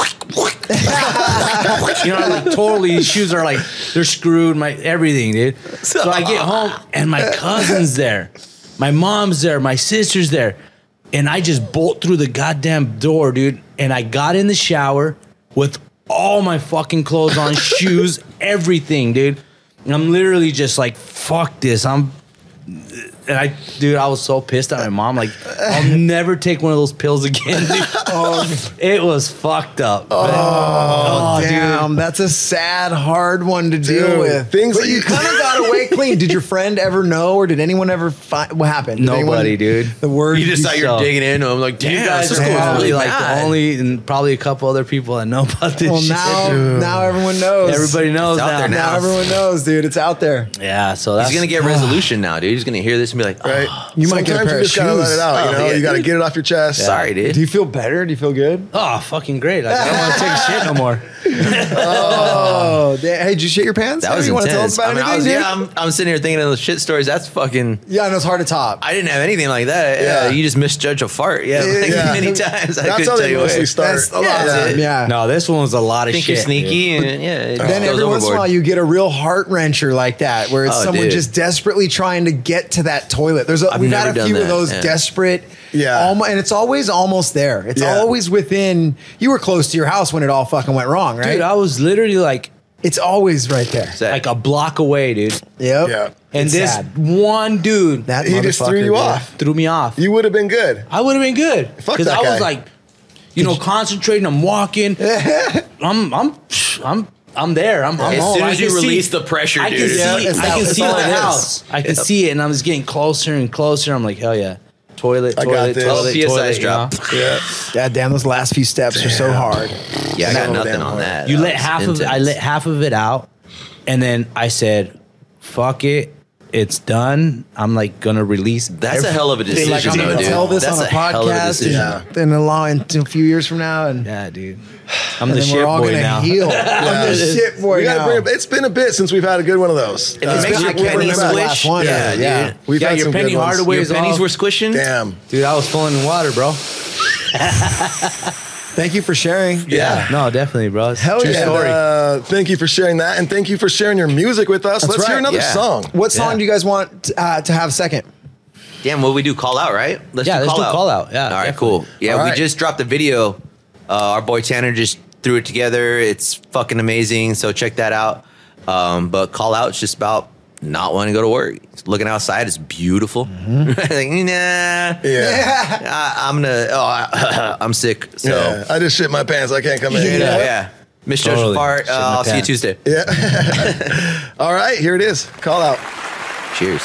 you know, like totally, these shoes are like, they're screwed, my everything, dude. So I get home and my cousin's there, my mom's there, my sister's there. And I just bolt through the goddamn door, dude. And I got in the shower with all my fucking clothes on, shoes, everything, dude. And I'm literally just like, fuck this. I'm, and I, dude, I was so pissed at my mom. Like, I'll never take one of those pills again, dude. Oh, it was fucked up.
Oh,
Oh, dude.
damn, that's a sad, hard one to deal
Dude,
with.
things
but
that
you
you-
kind of got away clean. Did your friend ever know, or did anyone ever find what happened? Did
Nobody,
anyone-
dude.
The word
You just thought you're
So-
digging into him like, damn,
You guys
this
are
is cool.
probably
Really
like
bad.
the only, and probably a couple other people that know about this
Well,
shit.
now,
dude.
now everyone knows.
Everybody knows
It's out
now.
there
Now
now.
everyone knows, dude. It's out there.
Yeah, so that's
He's gonna get resolution now, dude. He's gonna hear this and be like, oh,
Right?
You might get a
Sometimes
pair
you
of
just gotta let
shoes.
it out.
Oh,
you know,
yeah,
you gotta
dude.
get it off your chest.
sorry, dude.
Do you feel better? Do you feel good?
Oh, fucking great. Like, I don't want to take a shit no more.
Oh, da- hey, did you shit your pants?
That was
you want to
intense.
tell us about
I mean, I
anything,
was,
dude?
yeah, I'm, I'm sitting here thinking of those shit stories. That's fucking.
Yeah, I know it's hard to top.
I didn't have anything like that.
Yeah.
Yeah, you just misjudge a fart. Yeah, like
Yeah.
many times. I
That's
couldn't
how
tell
they
you
mostly
what.
start.
That's a lot
Yeah,
of
that's
time.
it.
Yeah.
No, this one was a lot of
Think
shit.
you're sneaky,
dude.
and yeah, it
Then
goes
every once in a
overboard.
while you get a real heart wrencher like that, where it's
Oh,
someone
dude.
just desperately trying to get to that toilet. There's a,
I've
we've had
never
a
done
few of
that,
those
yeah.
desperate,
Yeah.
almo- and it's always almost there. It's
Yeah.
always within. You were close to your house when it all fucking went wrong, right?
Dude, I was literally like,
it's always right there.
Sad.
like a block away, dude.
Yep.
Yeah.
And
It's
this
sad.
one dude
That
He just
motherfucker,
threw you
dude.
off.
threw me off.
You would have been good.
I would have been good
Fuck
because
that
I was
guy.
like, you know, concentrating. I'm walking. I'm, I'm, I'm, I'm there. I'm, I'm
As
home.
soon
I
as
can
you
see-
release the pressure,
I
dude.
can see.
Yeah, it's
I
that-
can
it's
see
all
my
it is.
house. I can see it, and I'm just getting closer and closer. I'm like, hell yeah, toilet,
I got
toilet,
this.
toilet,
P S Is
toilet. You
drop.
know?
Yeah.
God damn, those last few steps are so hard.
Yeah, I got
So
nothing
damn
on
hard.
that.
You
That
let
was
half of I
intense.
let half of it out, and then I said, "Fuck it, it's done." I'm like gonna release.
That's a
every-
hell of a decision,
Like I'm
though,
gonna
dude.
tell this
That's
on a,
hell of a
podcast,
decision.
and in a law in a few years from now, and,
Yeah, dude. I'm
and
the
then
shit
we're all
boy
gonna
now.
heal. I'm the shit boy
We gotta
now.
bring it, it's been a bit since we've had a good one of those.
If it
Uh,
makes
I
your
can't
pennies
remember the last
squish,
one.
yeah,
Yeah.
dude.
We've
Yeah,
had
your
some
penny
good ones.
Hardaway
Your
is
pennies
off.
were squishing.
Damn.
Dude, I was falling in water, bro.
Thank you for sharing.
Yeah.
No, definitely, bro. It's
Hell
true
yeah.
story.
Uh, thank you for sharing that, and thank you for sharing your music with us.
That's
Let's hear
right,
another
yeah.
song.
What song
Yeah.
do you guys want uh, to have second?
Damn, what we do? Call out, right? Let's
Yeah,
do
let's
call
do
out.
call out. Yeah,
All right,
definitely.
cool. Yeah,
All
we
right.
just dropped a video. Uh, our boy Tanner just threw it together. It's fucking amazing. So check that out. Um, but call out is just about not wanting to go to work. Looking outside is beautiful. Mm-hmm. like, nah,
Yeah.
I, I'm gonna. Oh, I, I'm sick. So
Yeah, I just shit my pants. I can't come in.
you know, yeah. Mister
Totally.
Fart. Uh,
Shit my
I'll see you
pants.
Tuesday.
Yeah. All right, here it is. Call out.
Cheers.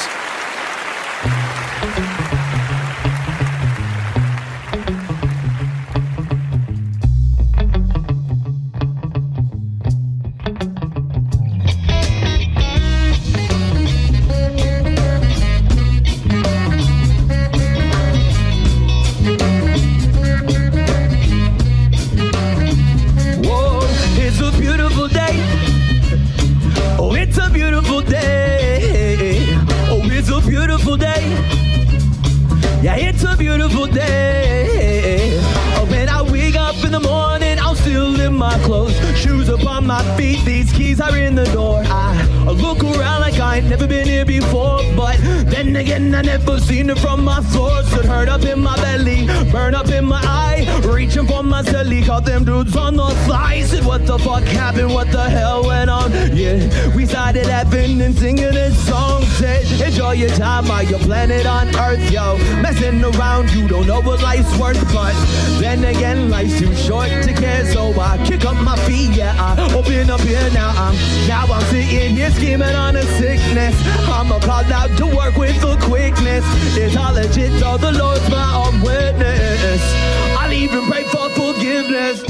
Whoa, it's a beautiful day. Oh, it's a beautiful day. Oh, it's a beautiful day. Yeah, it's a beautiful day. Oh, when I wake up in the morning, I'm still in my clothes. Shoes upon my feet, these keys are in the door. I, I look around like I ain't never been here before. But then again, I never seen it from my floor. So it hurt up in my belly, burn up in my eye. Reaching for my celly, caught them dudes on the fly. Said, what the fuck happened? What the hell went on? Yeah, we started laughing and singing this song. Said, enjoy your time while you're planet on Earth, yo. Messing around, you don't know what life's worth. But then again, life's too short to care. So I kick up my feet, yeah, I open up here now. I'm, now I'm sitting here scheming on a sickness. I'm a called out to work with the quickness. It's all legit, though the Lord's my own witness. I'll even pray for forgiveness.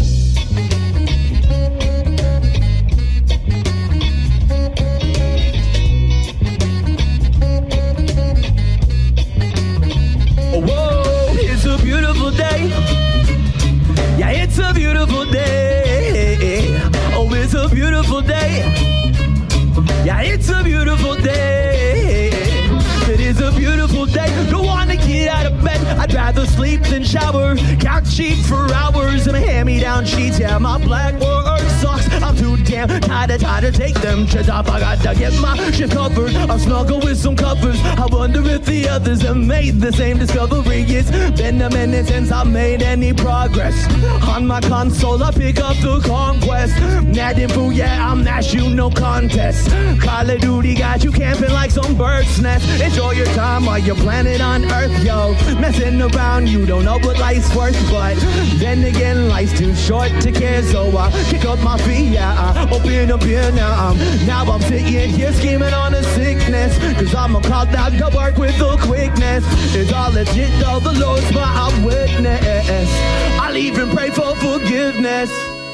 Whoa, it's a beautiful day. Yeah, it's a beautiful day. Oh, it's a beautiful day. Yeah, it's a beautiful day. It is a beautiful day. Don't wanna get out of bed. I'd rather sleep than shower. Count sheep for hours and hand-me-down sheets. Yeah, my black work socks. I'm too damn tired, tired to take them shit off. I got to get my shit covered. I'm snuggle with some covers. I wonder if the others have made the same discovery. It's been a minute since I made any progress. On my console, I pick up the conquest. Natty Boo, yeah, I'm Nash, you no contest. Call of Duty got you camping like some bird's nest. Enjoy your time while you're planet on Earth, yo. Messing around, you don't know what life's worth. But then again, life's too short to care. So I kick up my feet, yeah, I open up here now. I'm, now I'm sitting here scheming on a sickness. Cause I'm a called out to work with the quickness. It's all legit, though the Lord's my witness. I'll even pray for forgiveness.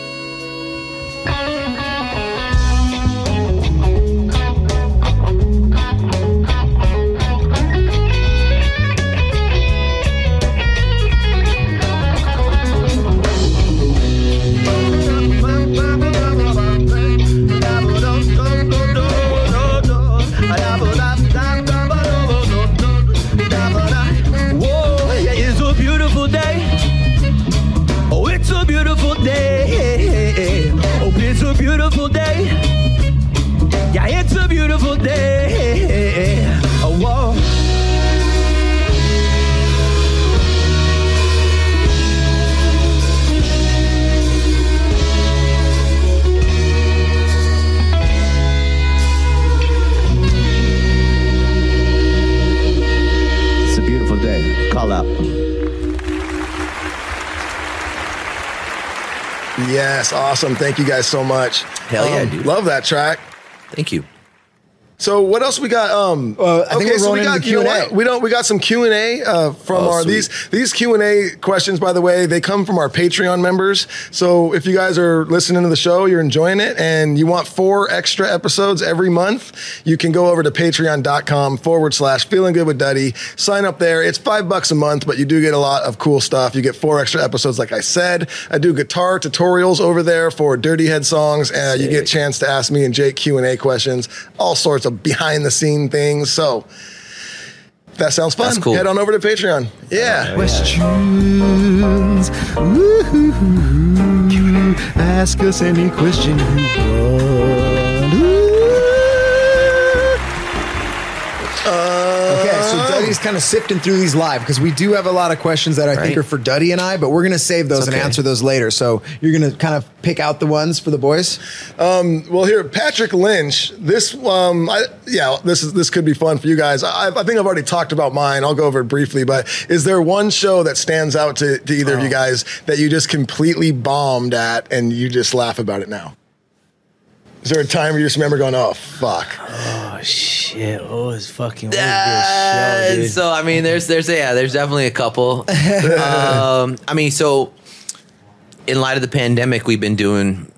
Whoa, yeah, it's a beautiful day. Oh, it's a beautiful day. Oh, it's a beautiful day. Yeah, it's a beautiful day. Oh, whoa. It's a beautiful day. Call out.
Yes, awesome. Thank you guys so much.
Hell yeah,
Um,
dude.
Love that track.
Thank you.
So what else we got? Um,
Uh, I think we're
so
rolling
we got
into
you know
Q and A.
what? We don't. We got some Q and A uh, from
Oh,
our
sweet.
these these Q and A questions. By the way, they come from our Patreon members. So if you guys are listening to the show, you're enjoying it, and you want four extra episodes every month, you can go over to patreon.com forward slash feeling good with Duddy. Sign up there. It's five bucks a month, but you do get a lot of cool stuff. You get four extra episodes, like I said. I do guitar tutorials over there for Dirty Head songs, and you get a chance to ask me and Jake Q and A questions, all sorts of behind the scene things. So that sounds fun.
That's cool.
Head on over to Patreon. Yeah.
Questions. Woo-hoo-hoo. Ask us any question you want. Ooh. Okay, so Duddy Duddy's kind of sifting through these live because we do have a lot of questions that I
Right.
think are for Duddy and I, but we're going to save those
It's
and
okay.
answer those later. So you're going to kind of pick out the ones for the boys.
Um, well, here, Patrick Lynch. This, um, I, yeah, this is this could be fun for you guys. I, I think I've already talked about mine. I'll go over it briefly. But is there one show that stands out to, to either of you guys that you just completely bombed at and you just laugh about it now? Is there a time where you just remember going, "Oh fuck"?
Oh shit! Oh, it's fucking. What
Uh,
is this show, dude?
so I mean, there's there's yeah, there's definitely a couple. um, I mean, so in light of the pandemic, we've been doing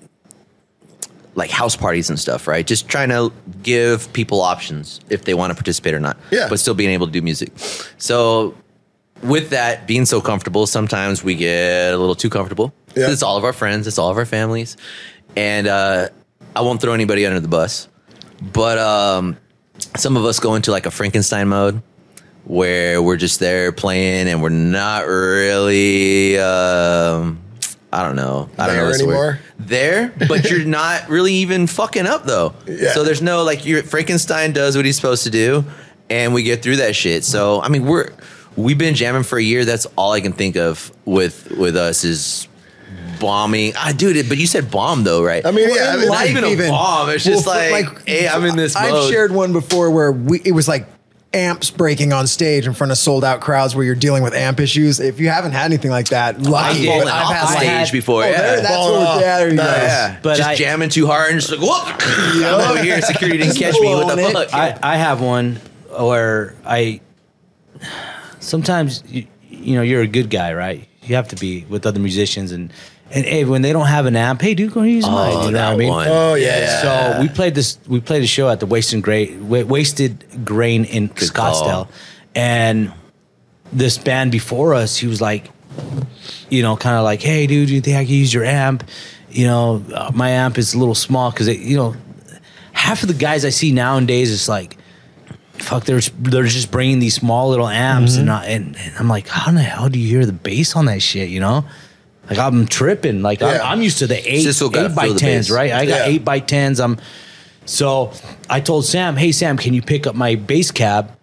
like house parties and stuff, right? Just trying to give people options if they want to participate or not.
Yeah.
But still being able to do music. So with that being so comfortable, sometimes we get a little too comfortable.
Yeah.
It's all of our friends, it's all of our families, and uh, I won't throw anybody under the bus, but um, some of us go into like a Frankenstein mode where we're just there playing and we're not really, um, I don't know. I don't
There
know what's the word.
anymore?
There, but you're not really even fucking up though.
Yeah.
So there's no like, you're, Frankenstein does what he's supposed to do and we get through that shit. So, I mean, we're, we've been jamming for a year. That's all I can think of with, with us is bombing. Ah, dude, but you said bomb though, right?
I mean, yeah, I
in
mean,
not
life
even a
even.
bomb. It's
Well,
just
for-
like, hey, I'm in this
I've
mode.
shared one before where we, it was like amps breaking on stage in front of sold out crowds where you're dealing with amp issues. If you haven't had anything like that, lucky.
fallen
but
off
I've had
the
like-
stage before,
Oh,
yeah.
there, that's
Fallen
what
off.
we're, yeah, there you go.
Nice.
Yeah,
But
just
I-
jamming too hard and just like, whoop! I'm over here. Security didn't catch me. What the
Blowing it.
fuck?
I, I have one where I sometimes you, you know you're a good guy, right? You have to be with other musicians and and hey, when they don't have an amp, hey, dude, go use mine. You know
that
what I mean?
one.
Oh yeah.
So we played this. We played a show at the Wasted Grain, Wasted Grain in
Good
Scottsdale,
call.
and this band before us, he was like, you know, kind of like, hey, dude, do you think I can use your amp? You know, uh, my amp is a little small because you know, half of the guys I see nowadays is like, fuck, they're they're just bringing these small little amps,
Mm-hmm.
and, I, and and I'm like, how in the hell do you hear the bass on that shit? You know. Like I'm tripping. Like
Yeah.
I'm, I'm used to the eight,
Just still gotta
eight by
feel the
tens,
bass.
right? I got
Yeah.
eight by tens. I'm so I told Sam, hey Sam, can you pick up my bass cab?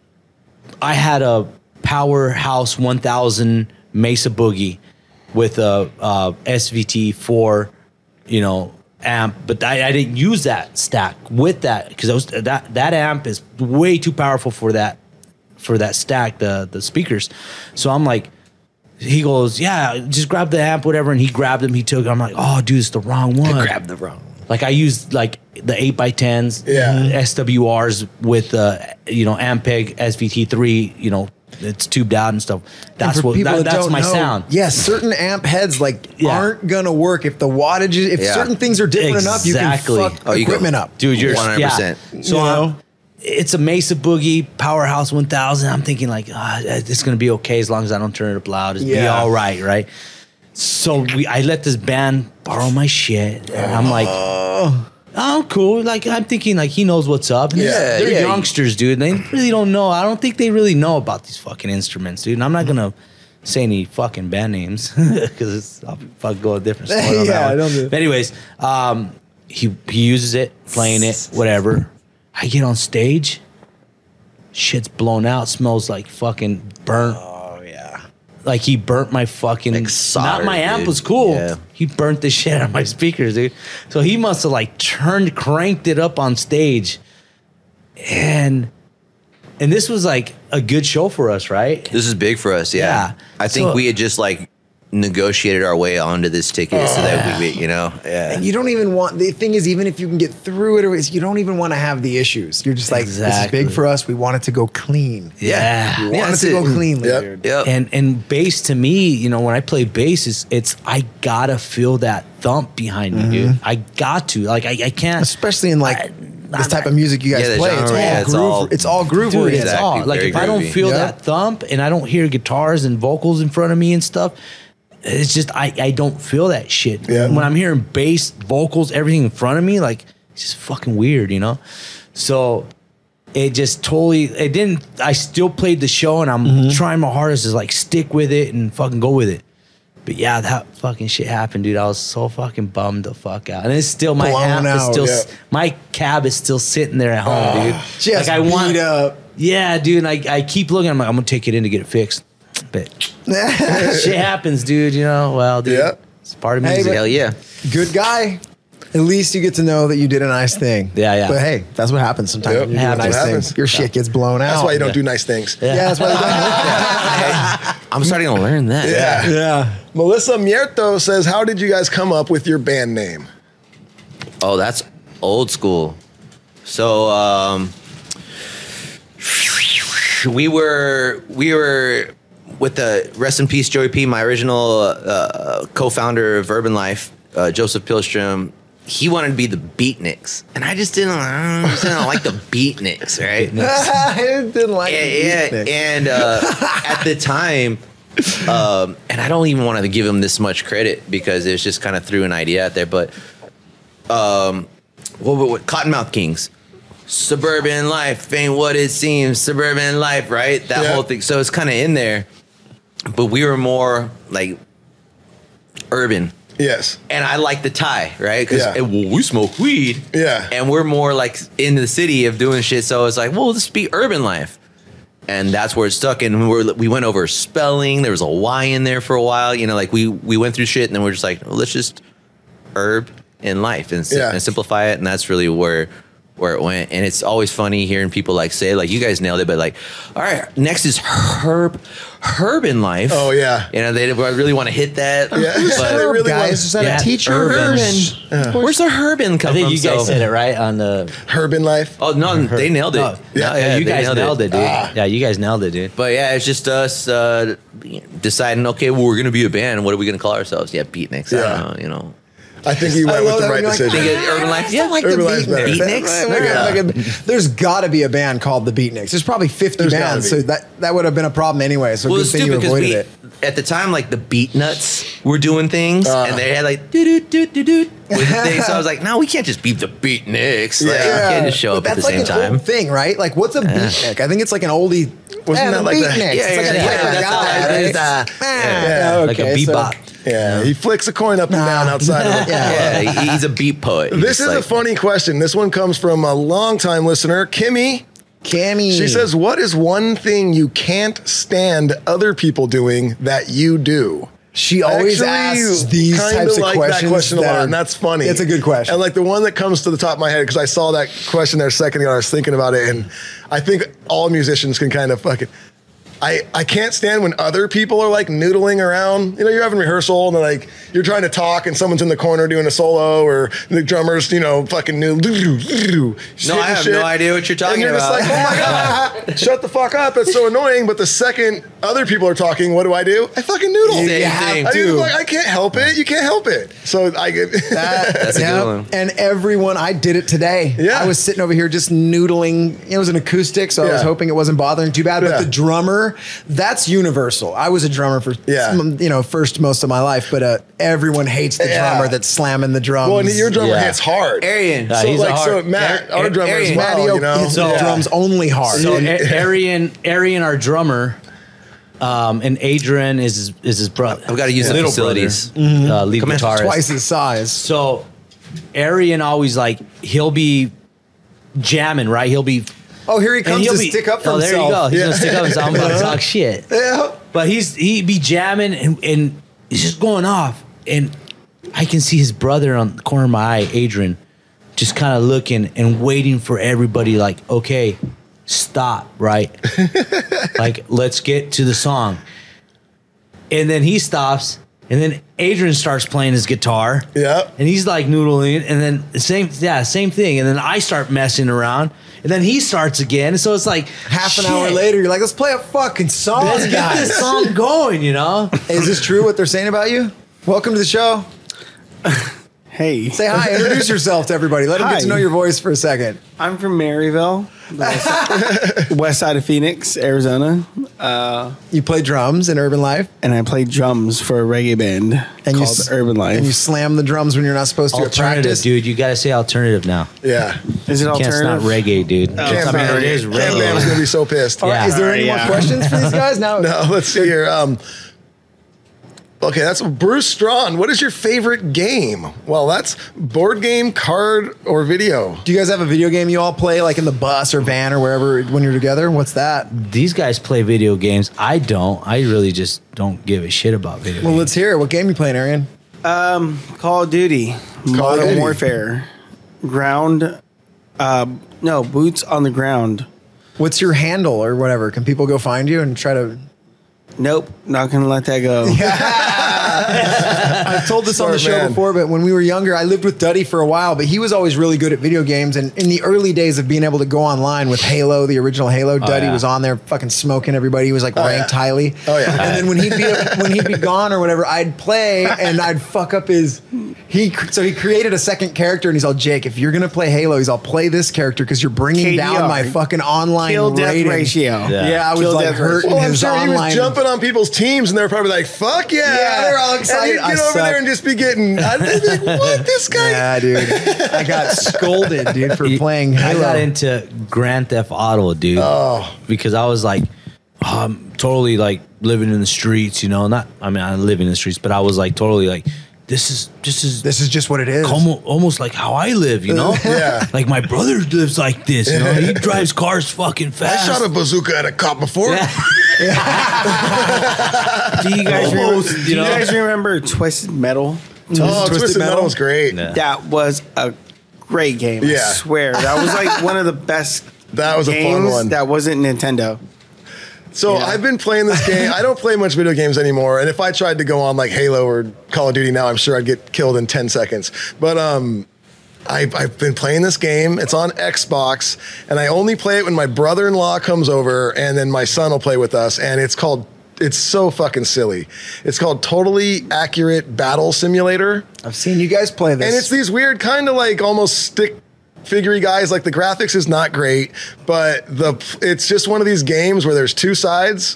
I had a Powerhouse one thousand Mesa Boogie with a uh, S V T four, you know, amp, but I, I didn't use that stack with that because was that that amp is way too powerful for that for that stack, the the speakers. So I'm like. He goes, yeah, just grab the amp, whatever. And he grabbed them. He took it. I'm like, oh, dude, it's the wrong one.
Grab the wrong.
Like I used like the eight by tens,
Yeah.
S W Rs with uh, you know Ampeg S V T three. You know, it's tubed out and stuff. That's
And for
what
people
that,
that
that's
don't
my
know,
sound.
Yes, certain amp heads like
Yeah.
aren't gonna work if the wattage is, if
Yeah.
certain things are different
Exactly.
enough, you can fuck
Oh, you go-
equipment up.
Dude, you're
one hundred percent.
Yeah. So
You
I'm-
know?
it's a Mesa Boogie Powerhouse one thousand. I'm thinking like, ah, it's gonna be okay as long as I don't turn it up loud. It's be
Yeah.
all right, right? So we, I let this band borrow my shit, and I'm like, oh, cool. Like I'm thinking like he knows what's up. And
Yeah,
they're
yeah.
youngsters, dude. They really don't know. I don't think they really know about these fucking instruments, dude. And I'm not gonna say any fucking band names because it's I'll fuck go a different story on
Yeah,
that one.
don't do it.
But anyways, um, he he uses it, playing it, whatever. I get on stage, shit's blown out, smells like fucking burnt.
Oh yeah.
Like he burnt my fucking.
Like
not
solder,
my amp
dude.
was cool.
Yeah.
He burnt the shit out of my speakers, dude. So he must have like turned, cranked it up on stage, and and this was like a good show for us, right?
This is big for us, yeah.
Yeah.
I think
So-
we had just like negotiated our way onto this ticket so that we, you know, yeah.
And you don't even want the thing is even if you can get through it or is you don't even want to have the issues. You're just like this is
Exactly.
big for us. We want it to go clean.
Yeah.
We
Yeah,
want it
that's
to
it.
go cleanly.
Yep.
dude.
Yep.
And and bass to me, you know, when I play bass, it's, it's I gotta feel that thump behind me, dude. I got to. Like I, I can't.
Especially in like
I-
this type of music you guys
Yeah, the
play. It's
genre,
all
yeah, it's
groove.
all-
it's all groove
Dude,
oriented.
it's
Exactly,
all like
very
if I don't
groovy.
feel
Yeah.
that thump and I don't hear guitars and vocals in front of me and stuff, it's just I, I don't feel that shit.
Yeah.
When I'm hearing bass, vocals, everything in front of me, like it's just fucking weird, you know? So it just totally it didn't I still played the show and I'm
Mm-hmm.
trying my hardest to like stick with it and fucking go with it. But yeah, that fucking shit happened, dude. I was so fucking bummed the fuck out. And it's still my
Blown
amp is
out,
still
yeah.
my cab is still sitting there at home, dude.
Just
like I want
beat up.
Yeah, dude. And I, I keep looking. I'm like, I'm gonna take it in to get it fixed. But shit happens, dude. You know. Well, dude.
Yeah.
It's part of
Hey,
music.
but-
Hell yeah.
Good guy. At least you get to know that you did a nice thing.
Yeah, yeah.
But hey, that's what happens sometimes.
Yep.
When you do a
Happens.
nice
What
thing.
happens.
Your shit gets blown out.
That's why you don't
Yeah.
do nice things.
Yeah, that's why you don't work that.
I'm starting to learn that.
Yeah.
Yeah.
Melissa Mierto says, how did you guys come up with your band name?
Oh, that's old school. So um, we were we were with the rest in peace Joey P, my original uh, co-founder of Urban Life, uh, Joseph Pilstrom. He wanted to be the Beatniks, and I just didn't. I just didn't like the Beatniks, right?
I didn't like
Yeah,
it.
yeah. And uh, at the time, um, and I don't even want to give him this much credit because it was just kind of threw an idea out there, but um, what, what, what Cottonmouth Kings, suburban life ain't what it seems, suburban life, right? That
Yeah.
whole thing. So it's kind of in there, but we were more like urban.
Yes.
And I like the tie, right? Because
Yeah.
we smoke weed.
Yeah.
And we're more like in the city of doing shit. So it's like, well, let's be urban life. And that's where it stuck. And we were, we went over spelling. There was a Y in there for a while. You know, like we, we went through shit and then we're just like, well, let's just herb in life and,
Yeah.
and simplify it. And that's really where where it went. And it's always funny hearing people like say, like, you guys nailed it, but like, all right, next is herb, herb in life.
Oh, yeah.
You know, they really want to hit that.
Yeah.
But
They really
guys,
want-
is that
Yeah,
a teacher?
urban.
Where's the Herbin come
I think
from?
you guys
So-
said it right on the.
Urban Life.
Oh no, they nailed it.
No,
Yeah.
No,
yeah, you
they
guys nailed it, dude.
Ah.
Yeah, you guys nailed it, dude.
But yeah, it's just us uh, deciding. Okay, well, we're gonna be a band. What are we gonna call ourselves? Yeah, Beatniks.
Yeah.
I don't know. You know,
I think you
I
went with
love
the
that
right
when you're like,
decision.
think it, Urban Life.
I don't like
Urban
the
Life's better.
Beatniks.
Beatniks?
Like,
Yeah.
like a- there's got to be a band called the Beatniks. There's probably fifty
There's gotta
bands,
be.
so that, that would have been a problem anyway. So
well,
good
it's
thing you
stupid because
avoided
we
it.
at the time like the Beat Nuts were doing things,
Uh.
and they had like doo doo doo doo doo with the thing. So I was like, no, we can't just be the Beatniks. Like,
Yeah.
we can't just show
But
up at the
that's like
same
an
time.
old thing, right? Like, what's a beatnik? I think it's like an oldie.
Wasn't
Yeah,
that
the
like the-
beatniks.
Yeah,
It's like
yeah,
a
yeah,
hyper
that's
guy,
all it
right?
is. Uh,
Yeah,
yeah.
Like a
okay, so-
bebop.
Yeah. He flicks a coin up and down outside of it.
Yeah.
Yeah, he- he's a beat poet. He's
This
just
is a
like-
funny question. This one comes from a longtime listener, Kimmy.
Cammy.
She says, what is one thing you can't stand other people doing that you do?
She always
Actually,
asks these
kinda
types of
like
questions.
that question a
that
lot,
are-
and that's funny.
It's a good question.
And like the one that comes to the top of my head, because I saw that question there a second ago, I was thinking about it, and I think all musicians can kind of fucking. I, I can't stand when other people are like noodling around. You know, you're having rehearsal and like you're trying to talk and someone's in the corner doing a solo or the drummer's, you know, fucking noodle.
No, I have no idea what you're talking
and you're
about.
just like, oh my God, shut the fuck up. It's so annoying. But the second other people are talking, what do I do? I fucking noodle.
Same
have
thing.
I,
to.
do, like, I can't help it. You can't help it. So I get
That,
That's a good
yeah.
one.
And everyone, I did it today.
Yeah.
I was sitting over here just noodling. It was an acoustic, so I was
Yeah.
hoping it wasn't bothering too bad. But
Yeah.
the drummer, that's universal. I was a drummer for,
Yeah.
some, you know, first most of my life, but uh, everyone hates the
Yeah.
drummer that's slamming the drums.
well, and your drummer
Yeah.
hits hard.
Arian.
Yeah,
so
he's a
like, so
hard-
Matt,
Ar-
our drummer as
Arian.
well,
Matty
you know.
hits the
Yeah.
drums only hard.
So
And-
A- Arian, Arian, our drummer, um, and Adrian is his, is his brother.
I've got to use the
little
facilities.
brother, uh, lead
Come in.
guitarist.
twice his size.
So Arian always like he'll be jamming, right? He'll be
Oh, here he
and
comes
he'll
to
be,
stick up for
oh, there
himself.
you go. He's
Yeah.
gonna stick up himself. I'm about to talk shit.
Yeah.
But he's he be jamming and, and he's just going off. And I can see his brother on the corner of my eye, Adrian, just kind of looking and waiting for everybody like, okay, stop, right? Like, let's get to the song. And then he stops, and then Adrian starts playing his guitar.
Yep.
And he's like noodling, and then the same, yeah, same thing. And then I start messing around, and then he starts again. So it's like
Half an
shit,
hour later, you're like, let's play a fucking song,
let's get this
guys.
song going, you know?
Is this true what they're saying about you? Welcome to the show.
Hey,
Say hi. Introduce yourself to everybody. Let them get
Hi.
to know your voice for a second.
I'm from Maryville, the west side, west side of Phoenix, Arizona, uh,
You play drums in Urban Life,
and I play drums for a reggae band
and you
called
s-
Urban Life.
and you slam the drums when you're not supposed to at
Alternative,
practice.
dude. You gotta say alternative now.
Yeah.
Is it
Can't it's not
alternative?
reggae, dude.
Cam
I mean,
Bam,
it is
Cam Bam's
reggae.
gonna be so pissed.
All right,
Yeah.
is there any
Alright,
more
yeah.
questions for these guys? Now,
No, let's see here. Um, Okay, that's Bruce Strawn. What is your favorite game? Well, that's board game, card, or video.
Do you guys have a video game you all play, like in the bus or van or wherever when you're together? What's that?
These guys play video games. I don't. I really just don't give a shit about video
Well,
games.
let's hear it. What game you playing, Arian?
Um, Call of Duty,
Call of
Modern
Duty.
Warfare, ground. Uh, no, boots on the ground.
What's your handle or whatever? Can people go find you and try to?
Nope, not gonna let that go.
I've told this on the
Smart
show
man.
before, but when we were younger, I lived with Duddy for a while, but he was always really good at video games. And in the early days of being able to go online with Halo, the original Halo, Duddy
yeah.
was on there fucking smoking everybody. He was like
Oh,
ranked
yeah.
highly.
Oh, yeah.
And then when he'd be when he'd be gone or whatever, I'd play and I'd fuck up his. He so he created a second character and he's all, Jake, if you're gonna play Halo, he's all, play this character because you're bringing
K D R.
down my fucking online
Kill death
rating.
ratio.
Yeah,
Yeah.
I was
Kill
like
death
hurting
Well, I'm
his
sure he
online.
was jumping on people's teams, and they were probably like, "Fuck yeah!"
Yeah, they're all excited.
And he'd get
I
over
suck.
there and just be getting, I'd be like, "What? This guy?"
Yeah, dude. I got scolded, dude, for
You-
playing
I
Halo.
got into Grand Theft Auto, dude.
Oh.
Because I was like, oh, I'm totally like living in the streets, you know. Not, I mean, I live in the streets, but I was like totally like, this is this is
This is just what it is.
almost, almost like how I live, you know.
Yeah.
Like my brother lives like this, you know. He drives cars fucking
I
fast.
shot a bazooka at a cop before.
Do you guys remember?
Almost,
Do
you
you
know?
guys remember Twisted Metal?
Oh, Twisted,
Twisted
Metal
Metal?
was great.
Yeah.
That was a great game.
Yeah.
I swear that was like one of the best.
That was a fun
games
one.
That wasn't Nintendo.
So
Yeah.
I've been playing this game. I don't play much video games anymore. And if I tried to go on like Halo or Call of Duty now, I'm sure I'd get killed in ten seconds. But um, I've, I've been playing this game. It's on Xbox, and I only play it when my brother-in-law comes over, and then my son will play with us. And it's called. It's so fucking silly. It's called Totally Accurate Battle Simulator.
I've seen you guys play this.
And it's these weird kind of like almost stick figurey guys. Like the graphics is not great, but the it's just one of these games where there's two sides,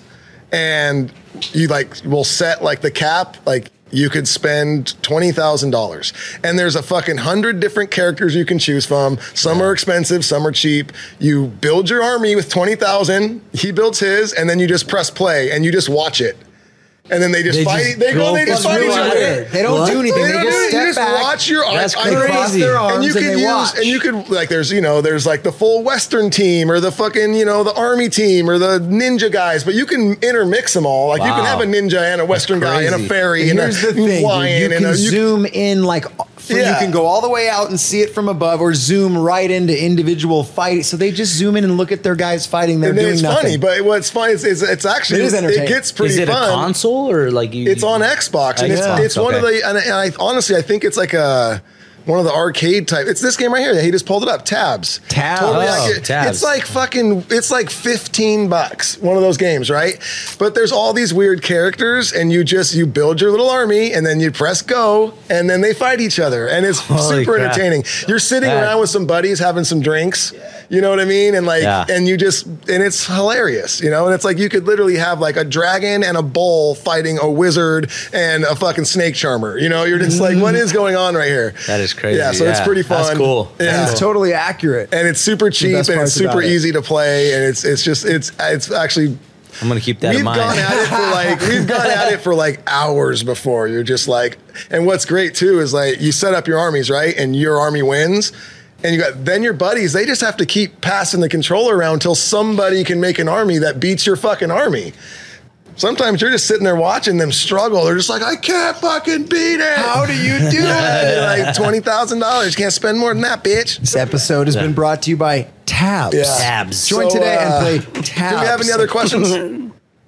and you like will set like the cap like. You could spend twenty thousand dollars. And there's a fucking hundred different characters you can choose from. Some are expensive, some are cheap. You build your army with twenty thousand, he builds his, and then you just press play and you just watch it. And then they just
They
fight.
just
they go.
go
They just
fucking
fight each
wild.
other.
They don't
What?
do anything.
They
They,
don't
just
do it.
step
You just
back.
watch your.
That's
I, I
crazy.
cross their arms
and you
and
could
they
use
watch.
and you could like there's you know there's like the full Western team or the fucking you know the Army team or the ninja guys, but you can intermix them all. Like you can
Wow.
have a ninja and a Western guy and a
crazy.
fairy
And
and,
here's
a
the thing, dude,
lion
you
and
can
a, you
zoom in like for,
Yeah.
you can go all the way out and see it from above, or zoom right into individual fight. So they just zoom in and look at their guys fighting. They're
and then
doing
it's
nothing.
funny, but what's funny is it's, it's actually
It is entertaining.
it gets pretty
Is it
fun.
a console or like you?
It's on Xbox, and it's,
Xbox,
it's one of
okay.
the. And, and I honestly, I think it's like a one of the arcade type. It's this game right here. He just pulled it up. Tabs.
Tabs.
Totally
Oh,
accurate.
Tabs.
It's like fucking. It's like fifteen bucks. One of those games, right? But there's all these weird characters, and you just you build your little army, and then you press go, and then they fight each other, and it's
Holy
super
crap.
entertaining. You're sitting
That-
around with some buddies having some drinks. You know what I mean? And like,
Yeah.
and you just, and it's hilarious, you know? And it's like, you could literally have like a dragon and a bull fighting a wizard and a fucking snake charmer. You know, you're just like, what is going on right here?
That is crazy.
Yeah, so it's
Yeah.
pretty fun.
That's cool.
Yeah.
And it's totally accurate.
And it's super cheap
best
and it's
parts about
super
it.
easy to play. And it's, it's just, it's, it's actually,
I'm gonna keep that
we've
in mind.
gone at it for like, we've gone at it for like hours before. You're just like, and what's great too is like, you set up your armies, right? And your army wins. And you got then your buddies, they just have to keep passing the controller around until somebody can make an army that beats your fucking army. Sometimes you're just sitting there watching them struggle. They're just like, I can't fucking beat it.
How do you do it?
Like twenty thousand dollars. Can't spend more than that, bitch.
This episode has been brought to you by Tabs.
Yeah.
Tabs.
Join
So,
today
uh,
and play Tabs.
Do we have any other questions?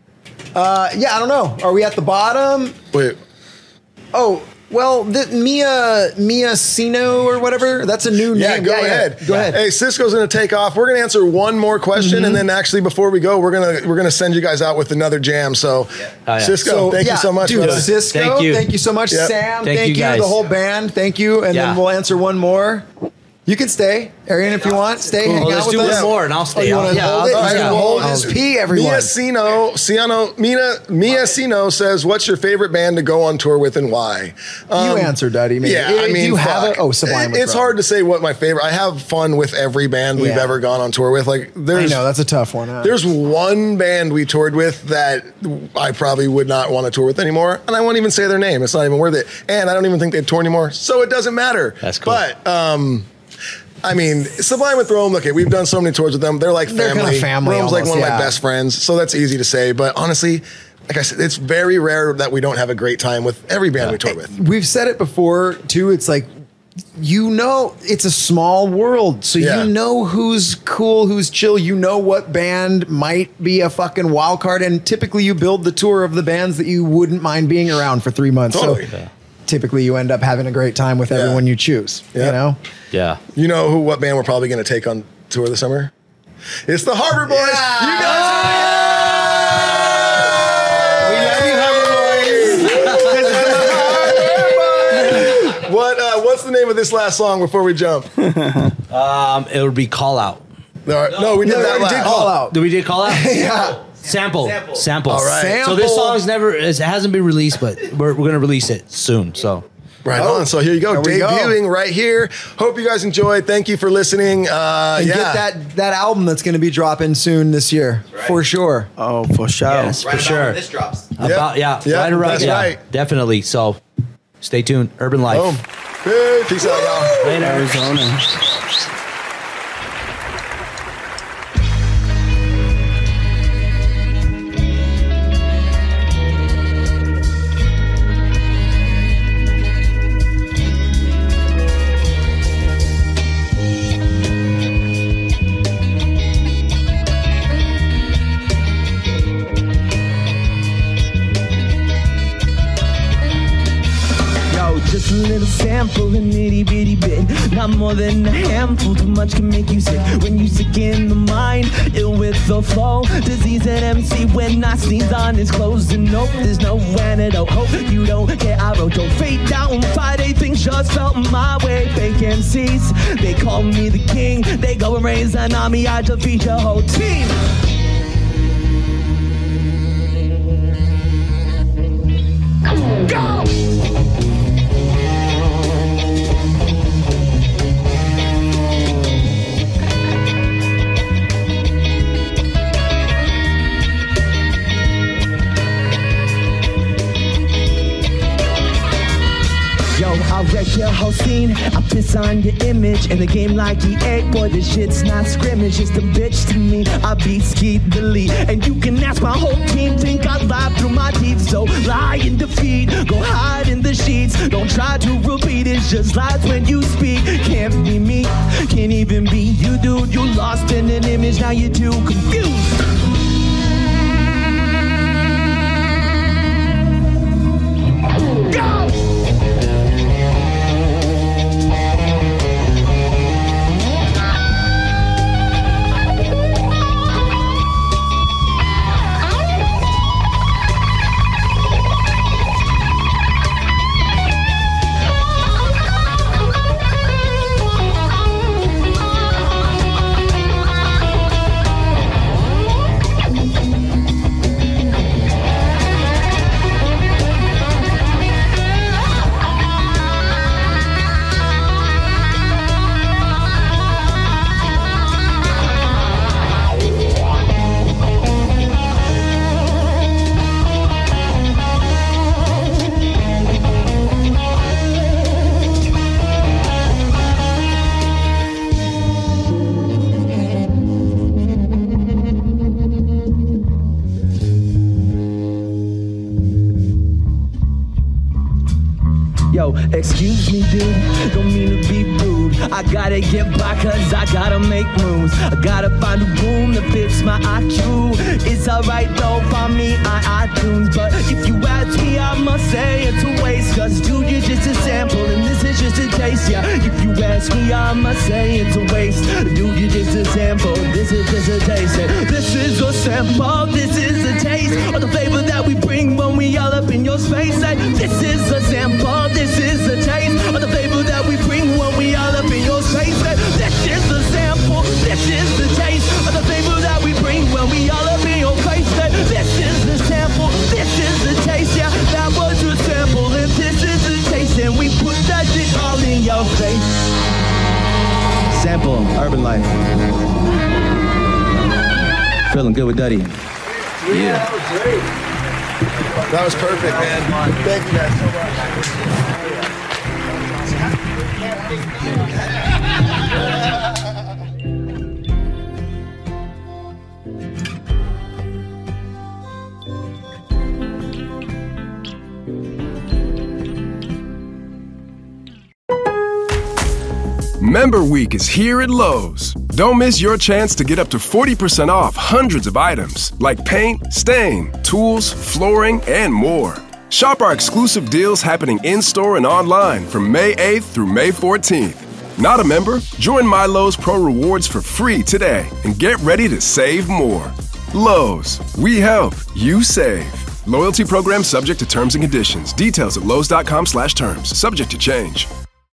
Uh, yeah, I don't know. Are we at the bottom?
Wait.
Oh, well, the, Mia Mia Sino or whatever. That's a new
Yeah,
name.
go ahead.
Go ahead.
Hey, Cisco's going to take off. We're going to answer one more question,
Mm-hmm.
and then actually before we go, we're going to we're going to send you guys out with another jam. So,
Oh, yeah.
Cisco,
So,
thank
yeah,
you so much,
dude.
brother.
Cisco,
Thank you.
thank you so much,
Yep.
Sam.
Thank
Thank,
you,
you,
guys.
the whole band. Thank you, and
Yeah.
then we'll answer one more. You can stay, Arian, if you want. Stay, hang
Well,
out
let's
with
do
us.
one more and I'll stay.
Oh, you
I'll-
want to
yeah,
hold
I'll-
it? He's
I'll-
going to
I'll-
hold
I'll-
his pee, everyone.
Mia Sino, Ciano, Mina, Mia Sino says, "What's your favorite band to go on tour with and why?" Um,
You answer, Duddy. Maybe.
Yeah,
Do
I mean,
you have
fuck.
a oh Sublime?
It- It's
Withdrawal.
hard to say what my favorite. I have fun with every band we've
Yeah.
ever gone on tour with. Like,
I
there's
know that's a tough one. Huh?
there's one band we toured with that I probably would not want to tour with anymore, and I won't even say their name. It's not even worth it, and I don't even think they tour anymore, so it doesn't matter.
That's cool.
But um, I mean, Sublime with Rome. Look, we've done so many tours with them. They're like
They're
family.
kinda family
Rome's like
almost,
one of
yeah.
my best friends, so that's easy to say. But honestly, like I said, it's very rare that we don't have a great time with every band we tour with.
We've said it before too. It's like, you know, it's a small world, so
Yeah.
you know who's cool, who's chill. You know what band might be a fucking wild card, and typically you build the tour of the bands that you wouldn't mind being around for three months.
Totally.
So typically you end up having a great time with
Yeah.
everyone you choose.
Yeah.
You know,
Yeah.
You know who? What band we're probably going to take on tour this summer? It's the Harbor Boys. You guys. We love you, Harbor Boys. What? Uh, what's the name of this last song before we jump?
Um, it would be Call Out.
No, no, we did
No, we
that
already
last.
did Call Out.
Did we did Call Out?
Yeah.
Sample. Sample.
All right.
So this
Sample.
song's never, it hasn't been released, but we're, we're going to release it soon. So
Right
Oh,
on. So here you go,
there we go.
debuting right here. Hope you guys enjoyed. Thank you for listening. Uh,
and
yeah.
get that that album that's going to be dropping soon this year for sure.
Oh, for sure.
yes, for sure.
This drops.
About, yeah,
Yep,
right around,
that's
yeah,
right.
definitely. So stay tuned. Urban Life.
Boom. Hey, peace out, y'all.
Later.
Arizona.
Yo, just a little sample, a nitty bitty bit. Not more than a handful, too much can make you sick. When you sick in the mind, ill with the flow. Disease and M C when I sneeze on his clothes. And nope, there's no antidote. Hope you don't get I wrote. Don't fade down, Friday things just felt my way. Fake M Cs, they call me the king. They go and raise an army, I defeat your whole team. Go! Yo, I'll wreck your whole scene. I piss on your image in the game like E A. Boy, this shit's not scrimmage, just a bitch to me. I beat Skeet the lead, and you can ask my whole team. Think I lie through my teeth, so lie in defeat. Go hide in the sheets. Don't try to repeat. It's just lies when you speak. Can't be me, can't even be you, dude. You lost in an image, now you're too confused. Go! Yo, excuse me, dude, don't mean to be rude. I gotta get by cause I gotta make moves. I gotta find a room that fits my I Q. It's alright though, find me on iTunes. But if you ask me, I must say it's a waste. Cause dude, you're just a sample and this is just a taste. Yeah, if you ask me, I must say it's a waste. Dude, you're just a sample, this is just a taste. And this is a sample, this is a taste of the flavor that we bring when we all up in your space. Hey, this is a sample, this is a taste of the flavor that we bring when we all up in your space. Hey,
Urban Life. Feeling good with Duddy.
Yeah. That was great. That was perfect, man. Thank you guys so much.
Member Week is here at Lowe's. Don't miss your chance to get up to forty percent off hundreds of items like paint, stain, tools, flooring, and more. Shop our exclusive deals happening in-store and online from May eighth through May fourteenth. Not a member? Join My Lowe's Pro Rewards for free today and get ready to save more. Lowe's, we help, you save. Loyalty program subject to terms and conditions. Details at lowes dot com slash terms. Subject to change.